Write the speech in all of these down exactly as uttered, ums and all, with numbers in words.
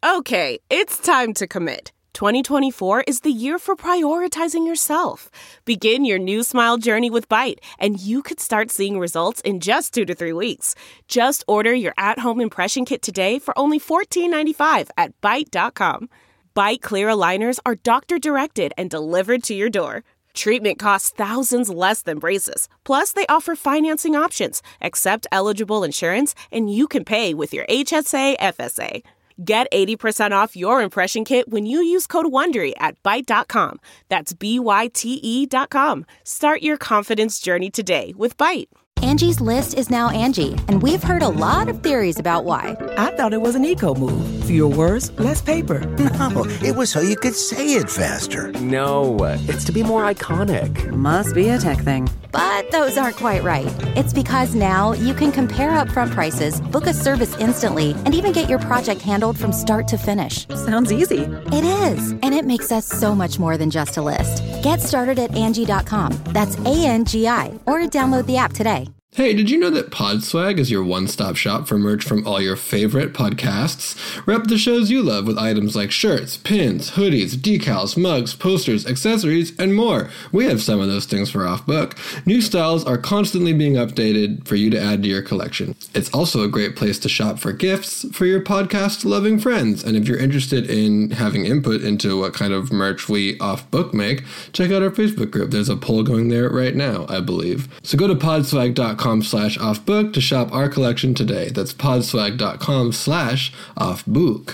Okay, it's time to commit. twenty twenty-four is the year for prioritizing yourself. Begin your new smile journey with Byte, and you could start seeing results in just two to three weeks. Just order your at-home impression kit today for only fourteen ninety-five at byte dot com. Byte clear aligners are doctor-directed and delivered to your door. Treatment costs thousands less than braces. Plus, they offer financing options, accept eligible insurance, and you can pay with your H S A F S A. Get eighty percent off your impression kit when you use code WONDERY at byte dot com. That's B Y T E dot com. Start your confidence journey today with Byte. Angie's List is now Angie, and we've heard a lot of theories about why. I thought it was an eco move. Fewer words, less paper. No, it was so you could say it faster. No, it's to be more iconic. Must be a tech thing. But those aren't quite right. It's because now you can compare upfront prices, book a service instantly, and even get your project handled from start to finish. Sounds easy. It is, and it makes us so much more than just a list. Get started at Angie dot com. That's A N G I, or download the app today. Hey, did you know that Podswag is your one-stop shop for merch from all your favorite podcasts? Rep the shows you love with items like shirts, pins, hoodies, decals, mugs, posters, accessories, and more. We have some of those things for off-book. New styles are constantly being updated for you to add to your collection. It's also a great place to shop for gifts for your podcast-loving friends. And if you're interested in having input into what kind of merch we off-book make, check out our Facebook group. There's a poll going there right now, I believe. So go to podswag dot com slash offbook to shop our collection today. That's podswag dot com slash offbook.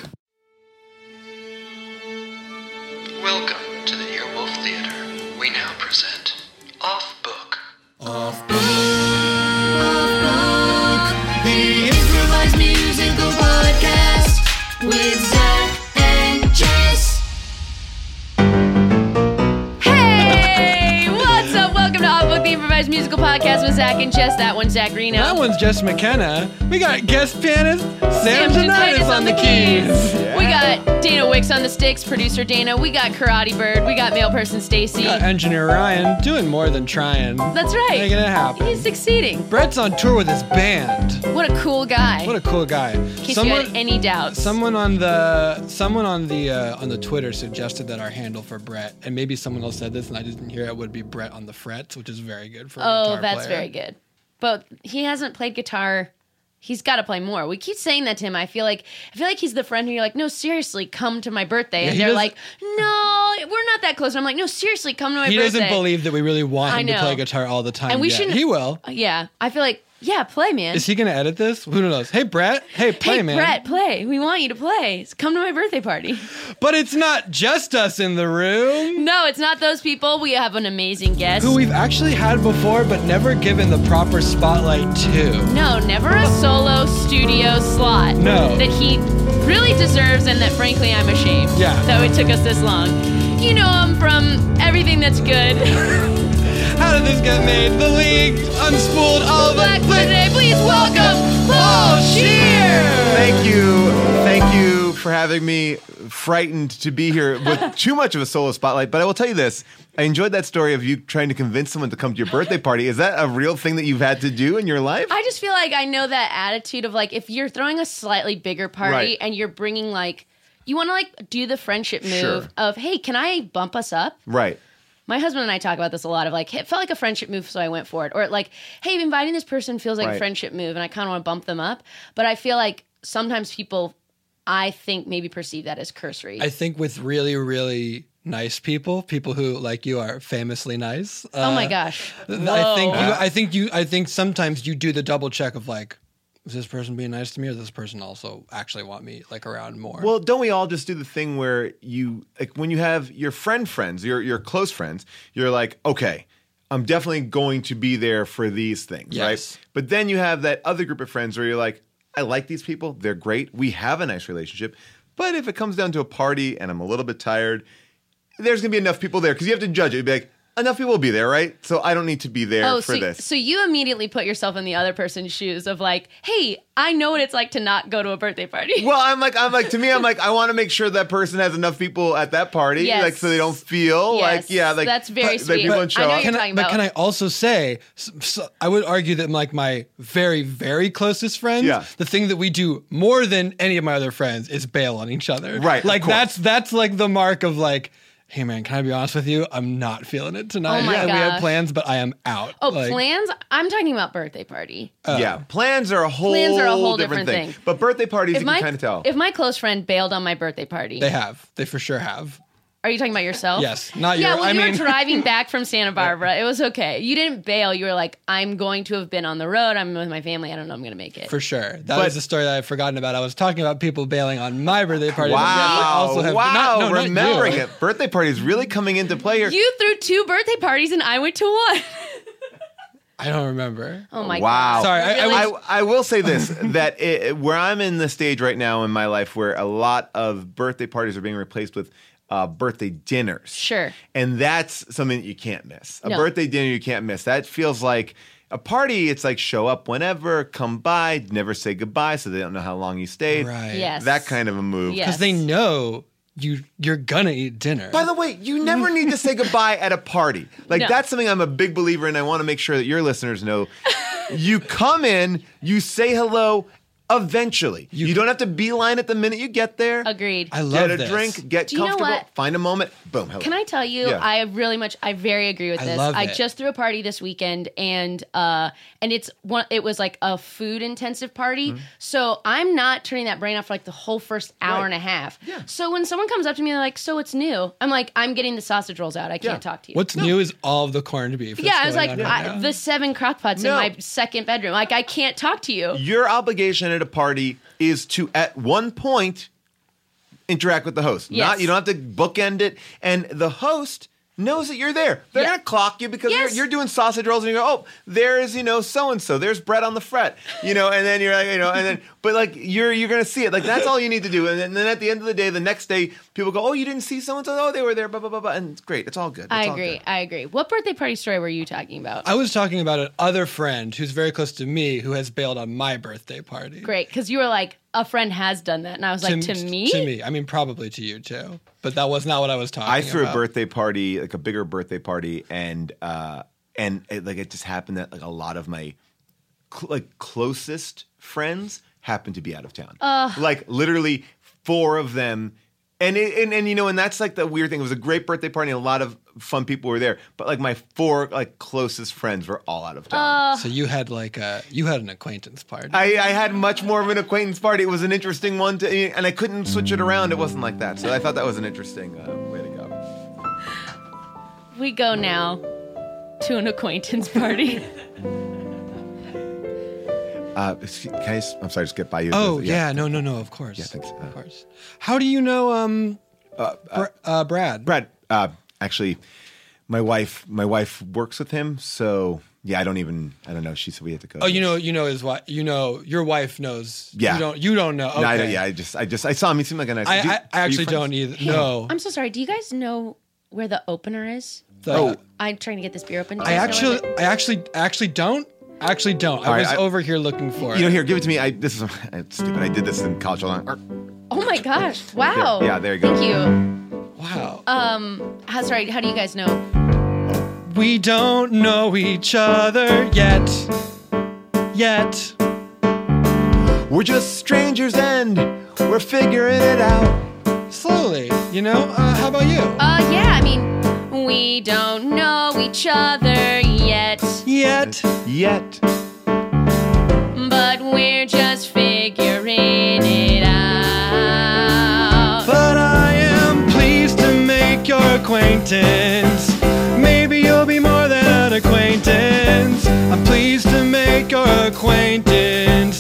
Welcome to the Earwolf Theater. We now present Offbook. Offbook. Offbook. The improvised musical podcast with Zach and Jess. Hey, what's up? Welcome to Offbook, the improvised musical podcast with Zach and Jess. That one's Zach Reno. That one's Jess McKenna. We got guest pianist Sam, Sam Janitis on, on the keys. keys. Yeah. We got Dana Wicks on the sticks, producer Dana. We got Karate Bird. We got male person Stacy. We got engineer Ryan doing more than trying. That's right. Making it happen. He's succeeding. Brett's on tour with his band. What a cool guy. What a cool guy. In case someone, you had any doubts. Someone on the someone on the uh, on the Twitter suggested that our handle for Brett, and maybe someone else said this and I didn't hear it, would be Brett on the frets, which is very good for a oh, guitar that's player. very good. But he hasn't played guitar. He's got to play more. We keep saying that to him. I feel like I feel like he's the friend who you're like, no, seriously, come to my birthday. Yeah, and they're does, like, no, we're not that close. And I'm like, no, seriously, come to my he birthday. He doesn't believe that we really want him I know. to play guitar all the time. And we yet. shouldn't. He will. Yeah, I feel like. Yeah, play, man. Is he going to edit this? Who knows? Hey, Brett. Hey, play, hey, man. Brett, play. We want you to play. So come to my birthday party. But it's not just us in the room. No, it's not those people. We have an amazing guest. Who we've actually had before, but never given the proper spotlight to. No, never a solo studio slot. No. That he really deserves and that, frankly, I'm ashamed. Yeah. That it took us this long. You know him from everything that's good. How did this get made? The League, Unspooled, all of Black it. Today, please welcome Paul Scheer. Thank you. Thank you for having me. Frightened to be here with too much of a solo spotlight. But I will tell you this. I enjoyed that story of you trying to convince someone to come to your birthday party. Is that a real thing that you've had to do in your life? I just feel like I know that attitude of like, if you're throwing a slightly bigger party right. and you're bringing like, you want to like do the friendship move sure. of, hey, can I bump us up? Right. My husband and I talk about this a lot of like, it felt like a friendship move, so I went for it. Or like, hey, inviting this person feels like right. a friendship move, and I kind of want to bump them up. But I feel like sometimes people, I think, maybe perceive that as cursory. I think with really, really nice people, people who, like you, are famously nice. Uh, oh my gosh. I Whoa. think you, I think you, I think sometimes you do the double check of like, is this person being nice to me, or does this person also actually want me like around more? Well, don't we all just do the thing where you, like, when you have your friend friends, your your close friends, you're like, okay, I'm definitely going to be there for these things, yes. right? But then you have that other group of friends where you're like, I like these people, they're great, we have a nice relationship, but if it comes down to a party and I'm a little bit tired, there's gonna be enough people there because you have to judge it. You'd be like, enough people will be there, right? So I don't need to be there Oh, for so, this. so you immediately put yourself in the other person's shoes of like, hey, I know what it's like to not go to a birthday party. Well, I'm like, I'm like, to me, I'm like, I want to make sure that person has enough people at that party, Yes. like, so they don't feel Yes. like, yeah, like That's very that sweet. people But don't show I know up. you're Can I, talking but about. can I also say, s- so I would argue that like my very, very closest friends, Yeah. the thing that we do more than any of my other friends is bail on each other. Right, of Like course. that's that's like the mark of like, hey man, can I be honest with you? I'm not feeling it tonight. Oh my And we gosh. have plans, but I am out. Oh, Like, plans? I'm talking about birthday party. yeah, plans are a whole, Plans are a whole different, different thing. thing. But birthday parties, If you my, can kind of tell. if my close friend bailed on my birthday party, They have. They for sure have. are you talking about yourself? Yes, not Yeah, your- when I you mean- were driving back from Santa Barbara, it was okay. You didn't bail. You were like, I'm going to have been on the road. I'm with my family. I don't know. I'm going to make it. For sure. That But- was the story that I've forgotten about. I was talking about people bailing on my birthday party. but yes, I Wow, also have, wow, not, no, not remembering you. it. Birthday parties really coming into play here. You threw two birthday parties and I went to one. I don't remember. Oh my Wow. god. Sorry, I- I Really? was- I, I will say this, that it, where I'm in the stage right now in my life where a lot of birthday parties are being replaced with uh, birthday dinners. Sure. And that's something that you can't miss. A No. birthday dinner you can't miss. That feels like a party. It's like show up whenever, come by, never say goodbye so they don't know how long you stayed. Right. Yes. That kind of a move. Yes. Because they know you you're gonna eat dinner. By the way, you never need to say goodbye at a party. Like, No. that's something I'm a big believer in. I want to make sure that your listeners know. You come in, you say hello eventually. You, don't have to beeline it the minute you get there. Agreed. I love Get a this. drink, get Do you know comfortable, what? find a moment, boom, hello. Can I tell you? Yeah. I really much, I very agree with I this. love I it. just threw a party this weekend, and uh, and it's one. It was like a food intensive party, Mm-hmm. so I'm not turning that brain off for like the whole first hour Right. and a half. Yeah. So when someone comes up to me, they're like, "So it's new?" I'm like, "I'm getting the sausage rolls out. I can't Yeah. talk to you." What's new is all of the corned beef. that's yeah, I was going like, on right I, now. the seven crock pots No. in my second bedroom. Like, I can't talk to you. Your obligation at a party is to, at one point, interact with the host. Yes. Not, you don't have to bookend it. And the host knows that you're there. They're Yeah. going to clock you because Yes. you're, you're doing sausage rolls and you go, oh, there's, you know, so-and-so. There's bread on the fret. You know, and then you're like, you know, and then, but like, you're you're going to see it. Like, that's all you need to do. And then, and then at the end of the day, the next day, people go, oh, you didn't see so-and-so? Oh, they were there, blah, blah, blah, blah. And it's great. It's all good. It's I all agree. good. I agree. What birthday party story were you talking about? I was talking about an other friend who's very close to me who has bailed on my birthday party. Great, because you were like, a friend has done that, and I was like, to, me? To me. I mean, probably to you too. But that was not what I was talking I threw about. a birthday party, like a bigger birthday party, and uh, and it, like it just happened that like a lot of my cl- like closest friends happened to be out of town. Like literally four of them. And, it, and and you know, and that's like the weird thing. It was a great birthday party, and a lot of fun people were there. But like my four like closest friends were all out of town. So you had like a you had an acquaintance party. I, I had much more of an acquaintance party. It was an interesting one, to, and I couldn't switch it around. It wasn't like that. So I thought that was an interesting uh, way to go. We go now to an acquaintance party. Uh, can I just, I'm sorry, just get by you. oh yeah. no, no, no. Of course. Yeah, thanks. Uh, Of course. How do you know um Uh, Br- uh, Brad? Brad, uh, actually, my wife, my wife works with him, so yeah, I don't even, I don't know. She said we had to go. Oh, you know, you know his wife. You know, your wife knows. Yeah. You don't. You don't know. Okay. No, I don't, yeah, I just, I just, I saw him. He seemed like a nice. I, do- I, are I you actually friends? don't either. No. I'm so sorry. Do you guys know where the opener is? The- Oh. I'm trying to get this beer open. Do you I guys know where actually, I actually, I actually don't. I actually don't. I All right, was I- over here looking for You know, it. here, give it to me. I this is it's stupid. I did this in college. Hold on. Or- the- Oh my gosh! Wow. Yeah, there you go. Thank you. Wow. Um, how sorry? How do you guys know? We don't know each other yet. Yet. We're just strangers and we're figuring it out. Slowly, you know. Uh, how about you? Uh, yeah. I mean, we don't know each other yet, Yet. Yet. but we're just figuring it out. But I am pleased to make your acquaintance. Maybe you'll be more than an acquaintance. I'm pleased to make your acquaintance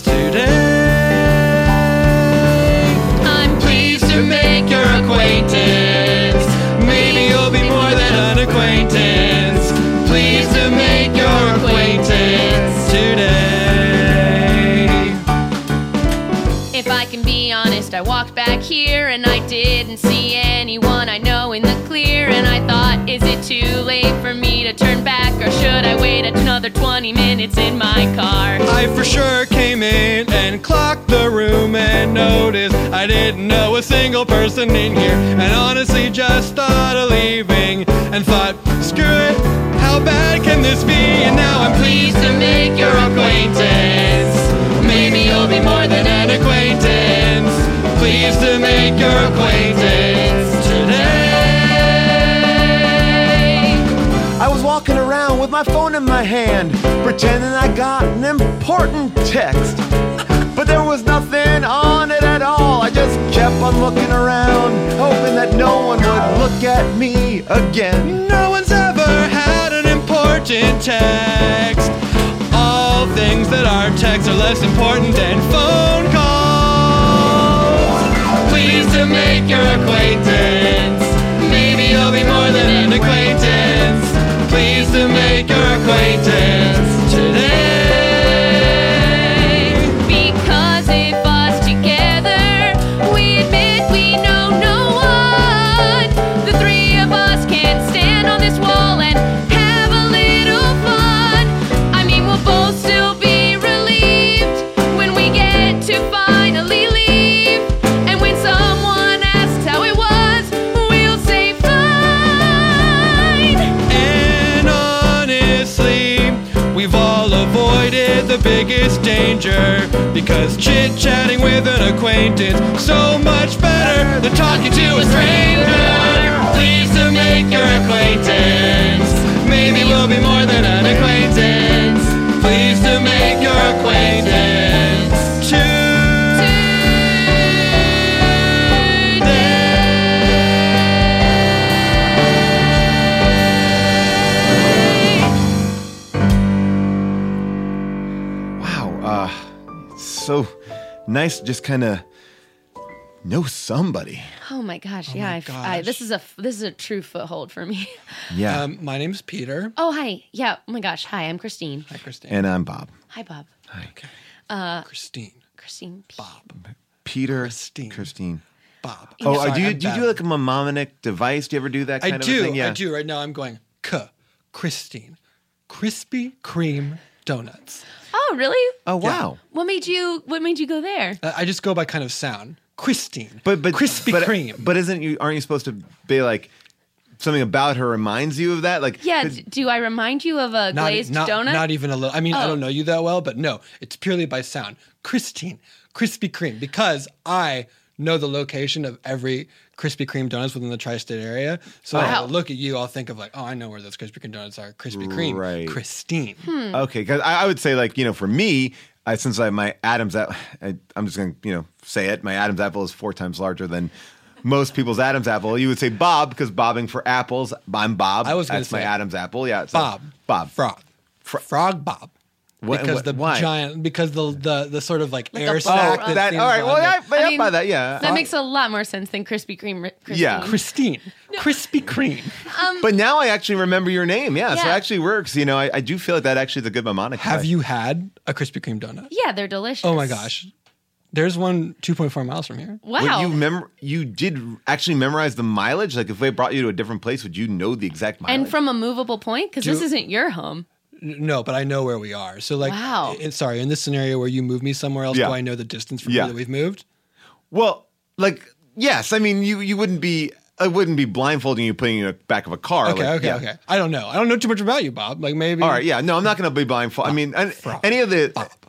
today. I'm pleased to make your acquaintance. Maybe you'll be more than an acquaintance. Pleased to make your acquaintance today. If I can be honest, I walked back here and I didn't see anyone I know in the clear. And I thought, is it too late for me to turn back, or should I wait another twenty minutes in my car? I for sure came in and clocked the room and noticed I didn't know a single person in here. And honestly just thought of leaving and thought, screw it, how bad can this be? And now I'm pleased to make your acquaintance. Maybe you'll be more than an acquaintance. Pleased to make your acquaintance today. I was walking around with my phone in my hand, pretending I got an important text. But there was nothing on it at all. I just kept on looking around, hoping that no one would look at me again. No one's ever had an important text. All things that are texts are less important than phone calls. Pleased to make your acquaintance. Maybe you'll be more than an acquaintance. Pleased to make your acquaintance today. Because if us together, we admit we know no one. The three of us can stand on this wall and have a little fun. I mean, we'll both still be relieved when we get to finally leave. And when someone asks how it was, we'll say fine. And honestly, we've all avoided the biggest danger, because chit-chatting with an acquaintance so much better than talking to a stranger. Pleased to make your acquaintance. Maybe we'll be more than an acquaintance. Pleased to make your acquaintance today. Wow, uh, so nice to just kind of know somebody. Oh my gosh, yeah. I, gosh. I, this is a this is a true foothold for me. Yeah. Um, my name's Peter. Oh hi, yeah. Oh my gosh, hi. I'm Christine. Hi, Christine. And I'm Bob. Hi, Bob. Okay. Uh, Christine. Christine. P- Bob. Peter. Christine. Christine. Bob. Oh, Sorry, uh, do you I'm do you bad. do like a mnemonic device? Do you ever do that kind I of do. a thing? Yeah. I do. Right now I'm going K. Christine. Krispy Kreme donuts. Oh really? Oh wow. What made you What made you go there? Uh, I just go by kind of sound. Christine. But but Krispy but, Kreme. But isn't you aren't you supposed to be like something about her reminds you of that? Like Yeah. 'cause- d- Do I remind you of a not, glazed not, donut? not even a little. I mean, I Oh. don't know you that well, but no, it's purely by sound. Christine, Krispy Kreme, because I know the location of every Krispy Kreme donuts within the tri-state area. So Wow. I look at you, I'll think of like, oh, I know where those Krispy Kreme donuts are. Krispy Kreme, Right. Christine. Hmm. Okay, because I, I would say like you know for me, I, since I my Adam's apple, I, I'm just gonna you know say it. My Adam's apple is four times larger than most people's Adam's apple. You would say Bob because bobbing for apples. I'm Bob. I was gonna That's my say Adam's apple. Yeah, so Bob. Bob. Frog. Frog Bob. What- because what- the why? giant, because the the the sort of like, Like air a sac. ball. that that seems all right. Well, on yeah, there. but I yeah, mean, by that, yeah. That makes a lot more sense than Krispy Kreme. Ri- Christine. Yeah. Christine, Krispy Kreme. But now I actually remember your name. Yeah, so it Yeah. actually works. You know, I, I do feel like that actually is a good mnemonic. Have device. you had a Krispy Kreme donut? Yeah, they're delicious. Oh my gosh, there's one two point four miles from here. Wow. Would you mem- you did actually memorize the mileage? Like if they brought you to a different place, would you know the exact mileage? and from a movable point? Because this Do- isn't your home. N- No, but I know where we are. So like, Wow. in, sorry, in this scenario where you move me somewhere else, Yeah. do I know the distance from Yeah. where that we've moved? Well, like yes, I mean you you wouldn't be I wouldn't be blindfolding you putting you in the back of a car. Okay, like, okay, yeah. okay. I don't know. I don't know too much about you, Bob. Like maybe. All right, yeah, no, I'm not going to be blindfold. I mean, an- Frog. any of the Bob.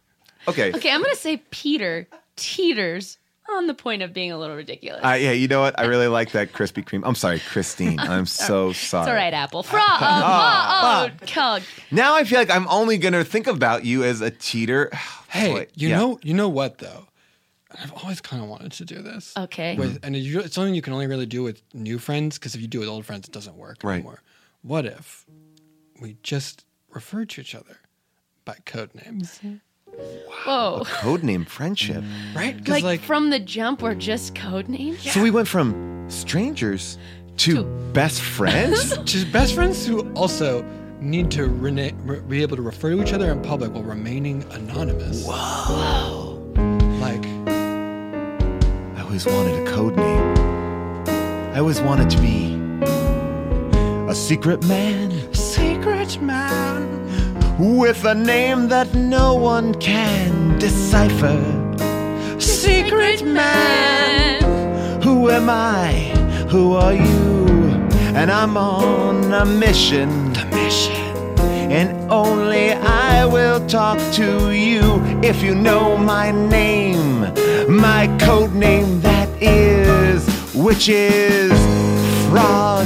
okay, Okay, I'm gonna say Peter teeters on the point of being a little ridiculous. uh, yeah, you know what? I really like that Krispy Kreme. I'm sorry, Christine. I'm so sorry. It's all right, Apple. Frog. Uh, oh, oh, Now I feel like I'm only going to think about you as a cheater. Hey, Boy, you yeah. know, you know what though? I've always kind of wanted to do this. Okay. With, and it- it's something you can only really do with new friends, because if you do it with old friends, it doesn't work Right. anymore. What if we just refer to each other by code names? Whoa. Codename friendship. Right? 'Cause, Like, from the jump, we're just code names? So we went from strangers to best friends? just best friends who also need to rena- re- be able to refer to each other in public while remaining anonymous. Whoa. Like, always wanted a code name. I always wanted to be a secret man. Secret man. With a name that no one can decipher. Secret man. Who am I? Who are you? And I'm on a mission. The mission. And only I will talk to you if you know my name. My code name that is, which is Frog.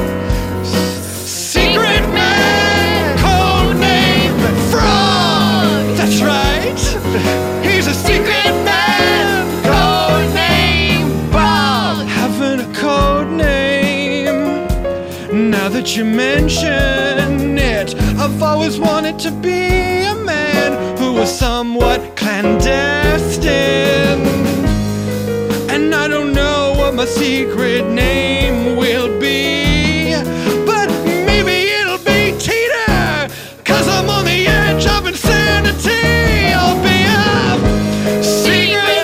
Secret man. Code name Frog. That's right. He's a secret man. Code name Bob. Having a code name. Now that you mention it, I've always wanted to be a man who was somewhat clandestine. And I don't know what my secret name will be, but maybe it'll be Teeter, 'cause I'm on the edge of insanity. I'll be a secret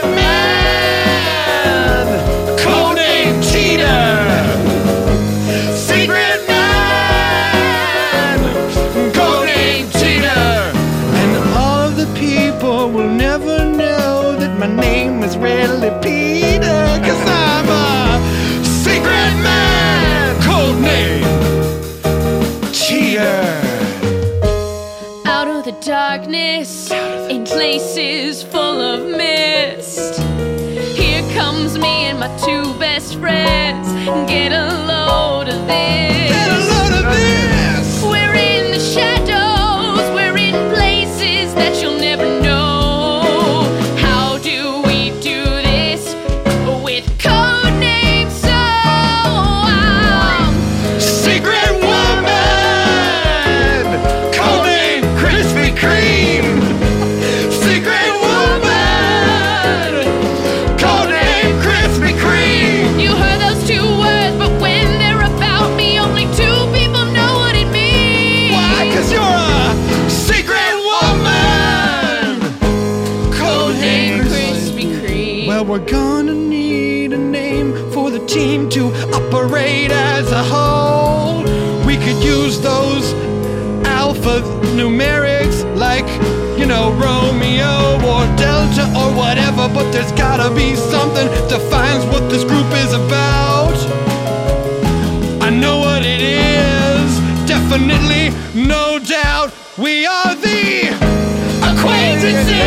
man, code name Teeter. Secret man, code name Teeter. And all of the people will never know that my name is really Peter, 'cause I'm a secret man, code name Teeter. Out of the darkness, in places full of mist, here comes me and my two best friends. Get a load of this. Get a load of this. We're in the shadows, we're in places that you'll never know. How do we do this with code names? So um, Secret woman, code name Krispy Kreme. Secret woman, code name Krispy Kreme. you heard those two words, but when they're about me, only two people know what it means. Why? 'Cause you're a secret woman, code name Krispy Kreme. Well, we're gonna need a name for the team to operate as a whole. We could use those alpha numerics like, you know, Romeo or Delta or whatever, but there's gotta be something that defines what this group is about. I know what it is, definitely, no doubt. We are the acquaintances.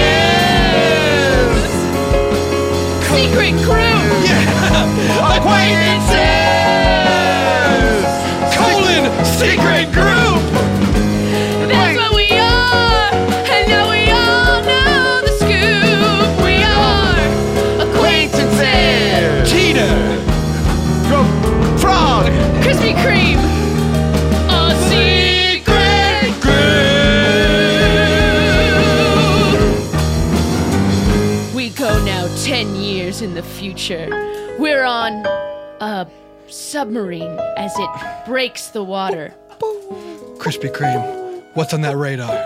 Secret crew. Yeah, acquaintances. Colon secret group. That's what we are, and now we all know the scoop. We are acquaintances. Teeter. Frog. Krispy Kreme. A secret group. We go now ten years in the future. We're on a submarine as it breaks the water. Krispy Kreme. What's on that radar?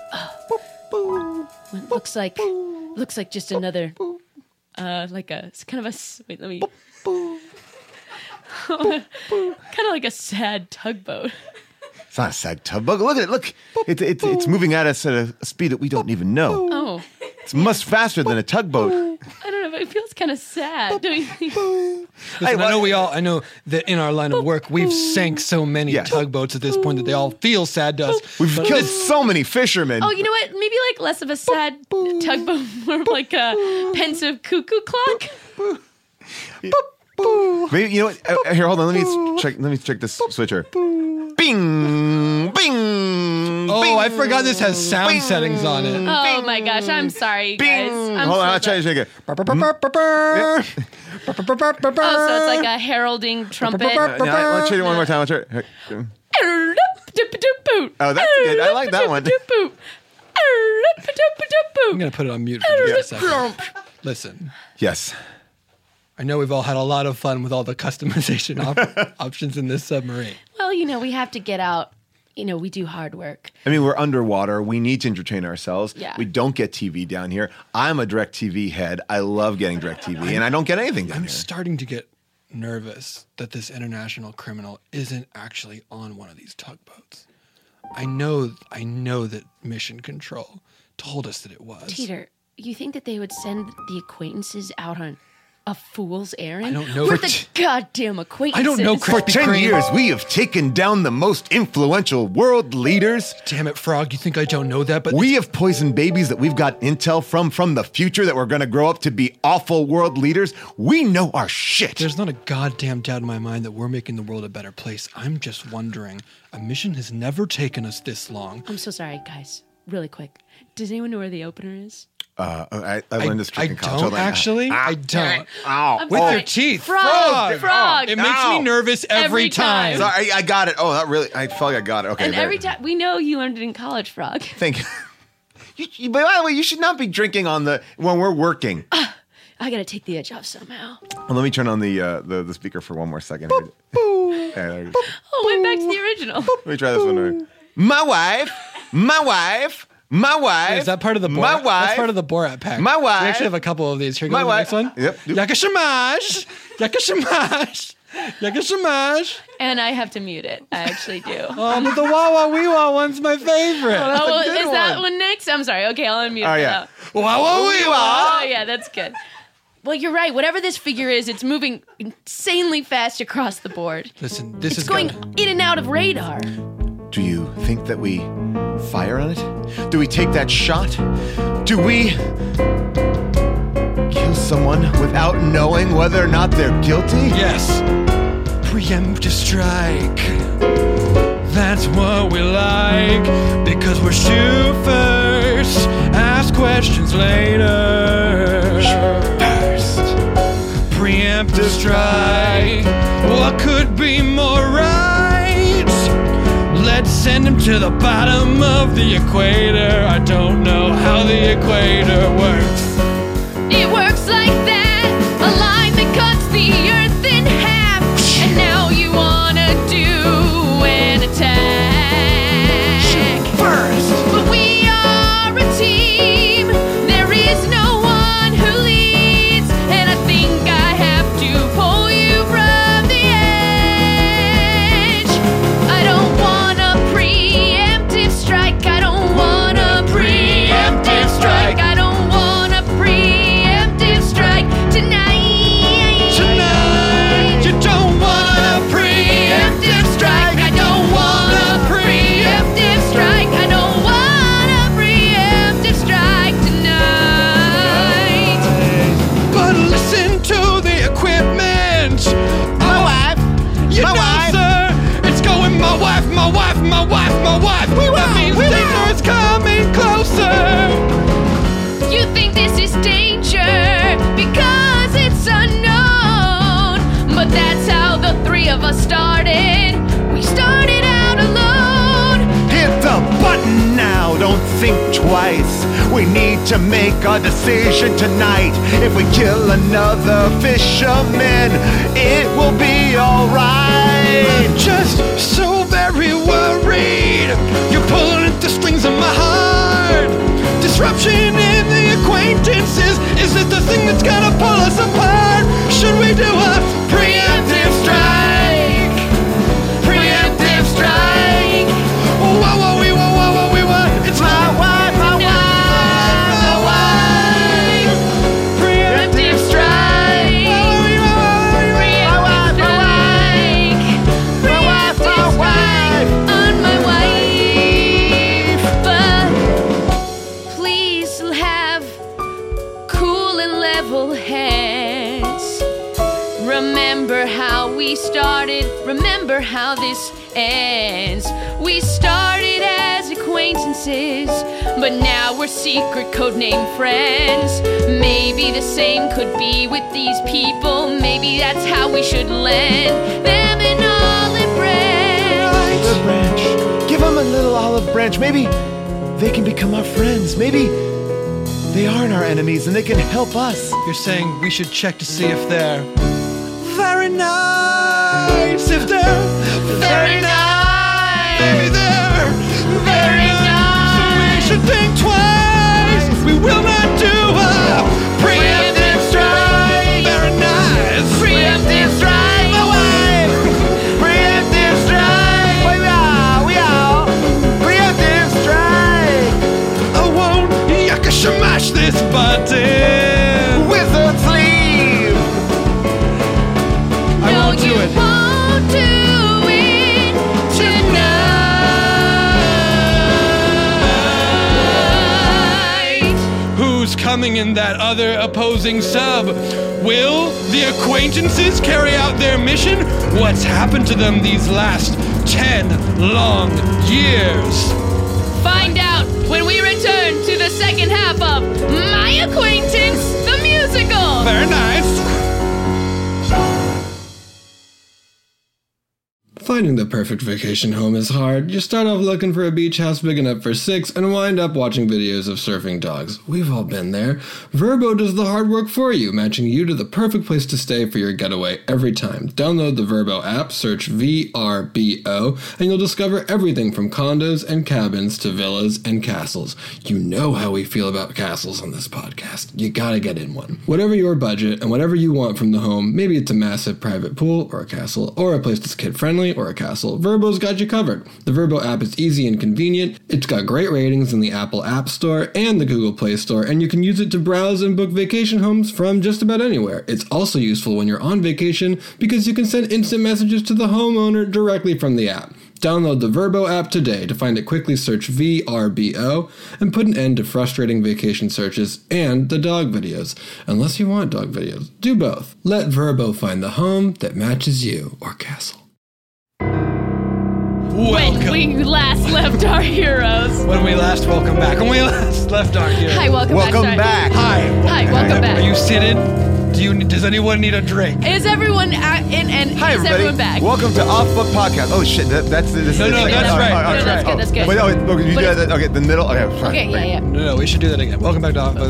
It looks like looks like just another uh like a it's kind of a s- wait let me kind of like a sad tugboat. It's not a sad tugboat. Look at it. Look. It, it, it's moving at us at a speed that we don't even know. Oh, It's much faster than a tugboat. I don't know, but it feels kind of sad. Don't you think? Listen, I know we all. I know that in our line of work, we've sank so many Yes. tugboats at this point that they all feel sad to us. We've But killed this- so many fishermen. Oh, you know what? Maybe like less of a sad tugboat, more like a pensive cuckoo clock. Maybe you know what? Uh, here, hold on. Let me check. Let me check this switcher. Bing, bing. Oh, bing, I forgot this has sound bing, settings on it. Oh my gosh, I'm sorry, Bing. guys. I'm Hold on, so I'll try to sorry. shake it. Oh, so it's like a heralding trumpet. Uh, now, let's try it one more time. Let's try it. Oh, that's good. I like that one. I'm gonna put it on mute for just a second. Listen, Yes. I know we've all had a lot of fun with all the customization op- options in this submarine. Well, you know, we have to get out you know, we do hard work. I mean, we're underwater. We need to entertain ourselves. Yeah. We don't get T V down here. I'm a DirecTV head. I love getting DirecTV, and I don't get anything down I'm here. starting to get nervous that this international criminal isn't actually on one of these tugboats. I know, I know that Mission Control told us that it was. Peter, you think that they would send the acquaintances out on a fool's errand? I don't know. We're For the t- goddamn acquaintances. I don't know, For Krispy ten Kreme. years, we have taken down the most influential world leaders. Damn it, Frog! You think I don't know that? But We have poisoned babies that we've got intel from from the future that we're going to grow up to be awful world leaders. We know our shit. there's not a goddamn doubt in my mind that we're making the world a better place. I'm just wondering. A mission has never taken us this long. I'm so sorry, guys. Really quick. Does anyone know where the opener is? Uh, I, I learned this I trick in college. don't Hold on. actually. Ah, I don't. Ow. I'm With sorry. your teeth, Frog, frog. It makes Ow. me nervous every, Every time. time. Sorry, I, I got it. Oh, that really, I felt like I got it. Okay. And there- every time, we know you learned it in college, Frog. Thank you. you. you- But by the way, you should not be drinking on the when we're working. I gotta take the edge off somehow. Well, let me turn on the uh, the, the speaker for one more second. Here. Okay, there it is. Oh, went back to the original. Let me try this one. Right. My wife, my wife, my wife. Is that part of the Borat? My wife. That's part of the Borat pack. My wife. We actually have a couple of these. Here My goes the wife. next one. Yep. Yakashamash. Yakashamash. Yakashamash. And I have to mute it. I actually do. Oh, but the Wawa Weewa one's my favorite. Oh, well, good is that one. one next? I'm sorry. Okay, I'll unmute Oh it yeah. now. Wawa Weewa. Oh, yeah, that's good. Well, you're right. Whatever this figure is, it's moving insanely fast across the board. Listen, this It's is going gonna- in and out of radar. Do you think that we fire on it? Do we take that shot? Do we kill someone without knowing whether or not they're guilty? Yes. Preemptive strike. That's what we like. Because we're shoot first, ask questions later. First. Preemptive strike. What could be more right? Let's send him to the bottom of the equator. I don't know how the equator works. It works like that. A line that cuts the earth in half. And now you wanna do an attack. First. But we are a team. There is no one who leads. And I think I have to pull you from the edge. I don't want a preemptive strike. I don't want a preemptive strike. I don't want a preemptive strike tonight. Tonight, you don't want a Preemptive strike. I don't want a preemptive strike. I don't want a preemptive strike tonight. But listen to the equipment. My wife. You My know, wife. sir, it's going my wife, my wife, my wife, my wife. That means danger is coming closer. You think this is danger because it's unknown. But that's how the three of us started. We started out alone. Hit the button now, don't think twice. We need to make a decision tonight. If we kill another fisherman, it will be alright. I'm just so very worried. You're pulling at the strings of my heart. Disruption in the acquaintances. Is it the thing that's gonna pull us apart? Should we do a preemptive strike? Preemptive strike. Whoa, whoa, wee, whoa, whoa, whoa, wee, whoa. It's my wife, my wife, my wife. Preemptive strike. Preemptive strike. Preemptive strike on my wife. But please have cool and level heads. Remember how we started. Remember how this ends. We started as acquaintances, but now we're secret codename friends. Maybe the same could be with these people. Maybe that's how we should lend them an olive branch. Olive branch. Give them a little olive branch. Maybe they can become our friends. Maybe they aren't our enemies and they can help us. You're saying we should check to see if they're very nice. If they're very nice. Maybe they're yelling in that other opposing sub. Will the acquaintances carry out their mission? What's happened to them these last ten long years? Find out when we return to the second half of My Acquaintance, the musical. Very nice. Finding the perfect vacation home is hard. You start off looking for a beach house big enough for six and wind up watching videos of surfing dogs. We've all been there. Vrbo does the hard work for you, matching you to the perfect place to stay for your getaway every time. Download the Vrbo app, search V R B O, and you'll discover everything from condos and cabins to villas and castles. You know how we feel about castles on this podcast. You gotta get in one. Whatever your budget and whatever you want from the home, maybe it's a massive private pool or a castle or a place that's kid-friendly or a castle, Vrbo's got you covered. The Vrbo app is easy and convenient. It's got great ratings in the Apple App Store and the Google Play Store, and you can use it to browse and book vacation homes from just about anywhere. It's also useful when you're on vacation because you can send instant messages to the homeowner directly from the app. Download the Vrbo app today. To find it, quickly search V R B O and put an end to frustrating vacation searches and the dog videos. Unless you want dog videos, do both. Let Vrbo find the home that matches you or castle. Welcome. When we last left our heroes. When we last welcome back. When we last left our heroes. Hi, welcome, Welcome back. back. Hi. Hi, welcome back. Are you sitting? Do you? Does anyone need a drink? Is everyone at, in, and Hi, is everybody. everyone back? Welcome to Off Book Podcast. Oh, shit. That, that's this No, is no, like- that's oh, right. oh, No, oh, that's oh. good, that's good. Wait, oh, okay, you But do it's- that. Okay, the middle. Okay, fine. Okay, yeah, yeah. No, no, we should do that again. Welcome back to Off Book.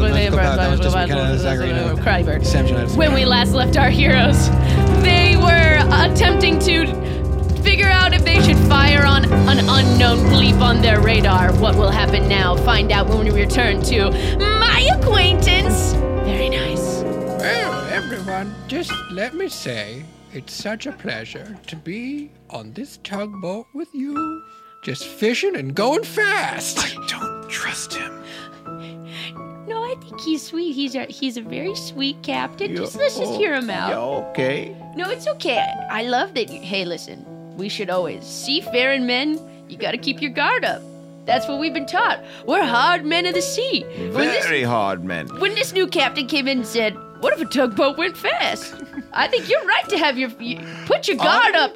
Cryberg. When we last left our heroes, they were attempting to figure out if they should fire on an unknown bleep on their radar. What will happen now? Find out when we return to My Acquaintance. Very nice. Well, everyone, just let me say, it's such a pleasure to be on this tugboat with you, just fishing and going fast. I don't trust him. No, I think he's sweet. He's a he's a very sweet captain. Just let's just hear him out. Okay. No, it's okay. I love that. You, hey, listen. We should always seafaring men. You got to keep your guard up. That's what we've been taught. We're hard men of the sea. When this, Very hard, man. when this new captain came in and said, "What if a tugboat went fast?" I think you're right to have your you, put your guard up.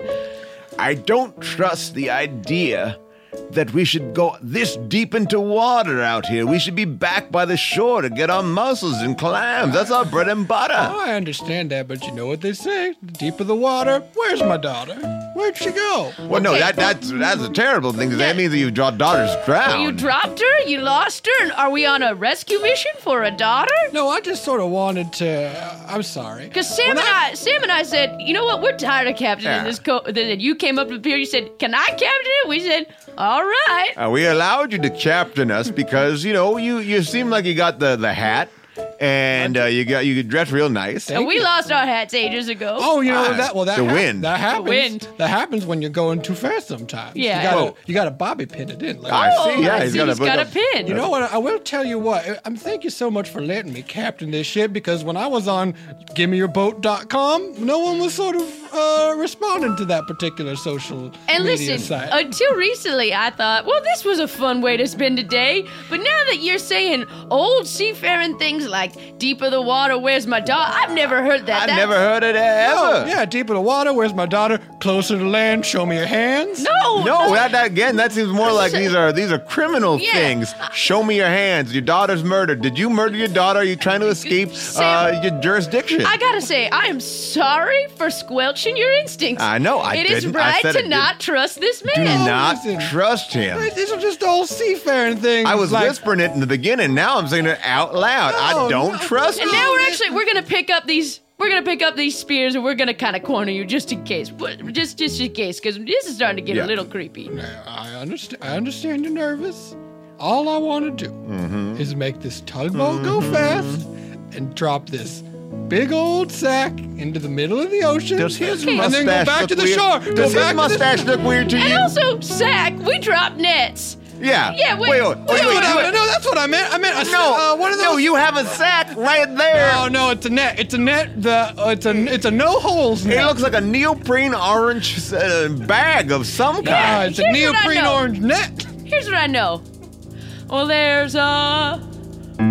I don't trust the idea that we should go this deep into water out here. We should be back by the shore to get our mussels and clams. That's our bread and butter. Oh, I understand that, but you know what they say? The deeper the water, where's my daughter? Where'd she go? Well, no, Okay, that well- that's that's a terrible thing, because Yeah. that means that your da- daughter's drowned. You dropped her. You lost her. And are we on a rescue mission for a daughter? No, I just sort of wanted to. Uh, I'm sorry. Because Sam When and I, Sam and I said, you know what? We're tired of captaining Yeah. this. Co- then you came up to the pier. You said, "Can I captain it?" We said, "All right." Uh, we allowed you to captain us because, you know, you, you seem like you got the, the hat, and uh, you got you could dress real nice. And we lost our hats ages ago. Oh, you know Ah, that. Well, that the hap- wind. That happens. wind. That happens when you're going too fast sometimes. Yeah. You gotta, Whoa. you gotta bobby pin it in. Like, I Oh, see. Yeah, I he's see got, he's a, got a pin. You know what? I will tell you what. I'm thank you so much for letting me captain this ship, because when I was on give me your boat dot com, no one was sort of uh, responding to that particular social And media listen, site. until recently, I thought, well, this was a fun way to spend a day. But now that you're saying old seafaring things like "deeper the water, where's my dog?" I've never heard that. I've That's- never heard it ever. Oh, yeah, deeper the water. Where's my daughter? Closer to land. Show me your hands. No, No, that, that again. That seems more like these are these are criminal Yeah. things. Show me your hands. Your daughter's murdered. Did you murder your daughter? Are you trying to escape uh, Sam, your jurisdiction? I gotta say, I am sorry for squelching your instincts. I know, I It is didn't. I right said to it not trust this Do man. not listen. trust him. These are just old seafaring things. I was like, whispering it in the beginning. Now I'm saying it out loud. No, I don't no. trust And him. now we're actually we're gonna pick up these we're gonna pick up these spears and we're gonna kind of corner you just in case, But just just in case, because this is starting to get Yeah. a little creepy. I understand. I understand you're nervous. All I want to do Mm-hmm. is make this tugboat go fast and drop this big old sack into the middle of the ocean. Does his and mustache then go back look to the weird? shore. Does go his back mustache to the... look weird to And you? also, Zach, we drop nets. Yeah. Yeah, wait, Wait, wait, oh, No, you- no, you- no, no, that's what I meant. I meant a, No, uh, one of those. no, you have a sack right there. No, no, it's a net. It's a net. The uh, it's a it's a no holes net. It looks like a neoprene orange uh, bag of some kind. Ah, it's a Here's what I neoprene know. orange net. Here's what I know. Well, there's a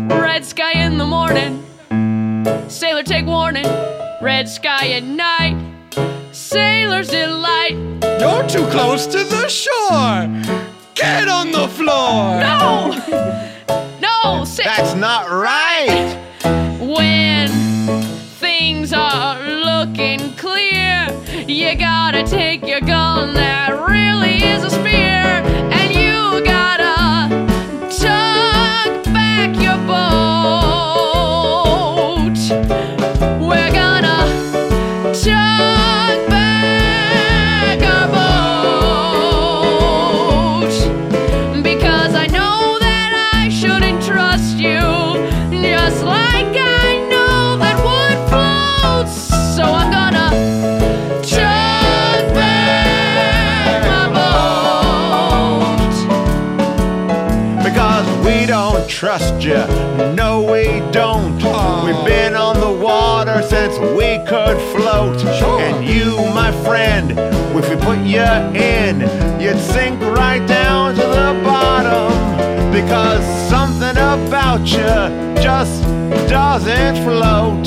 red sky in the morning. Sailor take warning, red sky at night. Sailor's delight. You're too close to the shore. Get on the floor. No! No! Sa- That's not right. When things are looking clear, you gotta take your gun that really is a spear, and you gotta tug back your boat. We're gonna tug back our boat, because I know that I shouldn't trust you, just like I know that wood floats. So I'm gonna tug back my boat. Because we don't trust you. No, we don't. We've been on the water since we could float. And you, my friend, if we put you in, you'd sink right down to the bottom. Because something about you just doesn't float.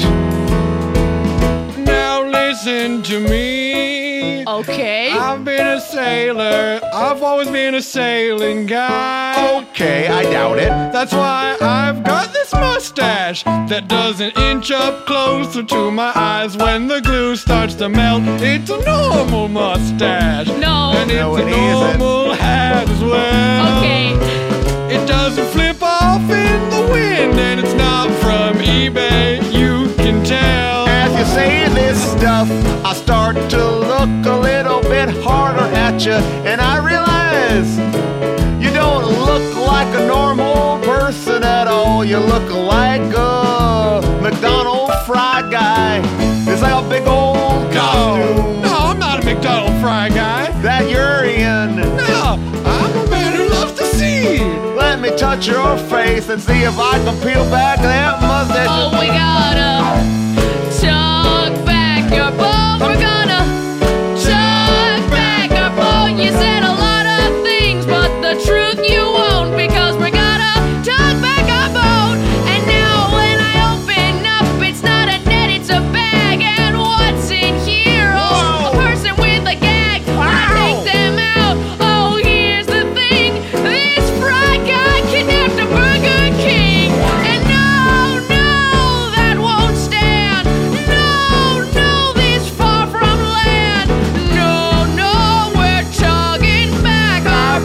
Now listen to me. Okay. I've been a sailor. I've always been a sailing guy. Okay, I doubt it. That's why I've got this mustache that doesn't inch up closer to my eyes when the glue starts to melt. It's a normal mustache. No. And it's No, a it isn't. normal hat as well. Okay. It doesn't flip off in the wind, and it's not from eBay, you can tell. As you say this stuff, I start to look a little bit harder at you, and I realize you don't look like a normal person at all. You look like a McDonald fry guy. It's like a big old costume. No, I'm not a McDonald fry guy. That you're in. No, I'm a man who loves the sea. Let me touch your face and see if I can peel back that mustache. Oh, we gotta tug back your boat. We're gonna tug back our boat. You said a lot of things, but the truth you won't, because we're gonna tug back our boat. And now when I open up, it's not a net, it's a bag. And what's in here? Oh, a person with a gag. I take them out. Oh, here's the thing. This fry guy kidnapped a Burger King. And no, no, that won't stand. No, no, this far from land. No, no, we're tugging back our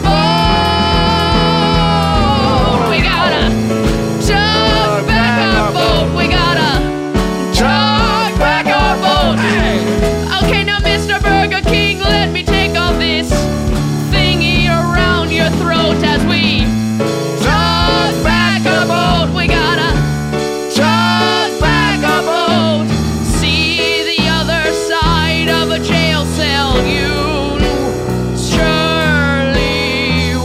boat. We gotta tug back our boat. We gotta tug back our boat. Okay, now, Mister Burger King, let me take off this thingy around your throat as we tug back our boat. We gotta tug back our boat. See the other side of a jail cell. You surely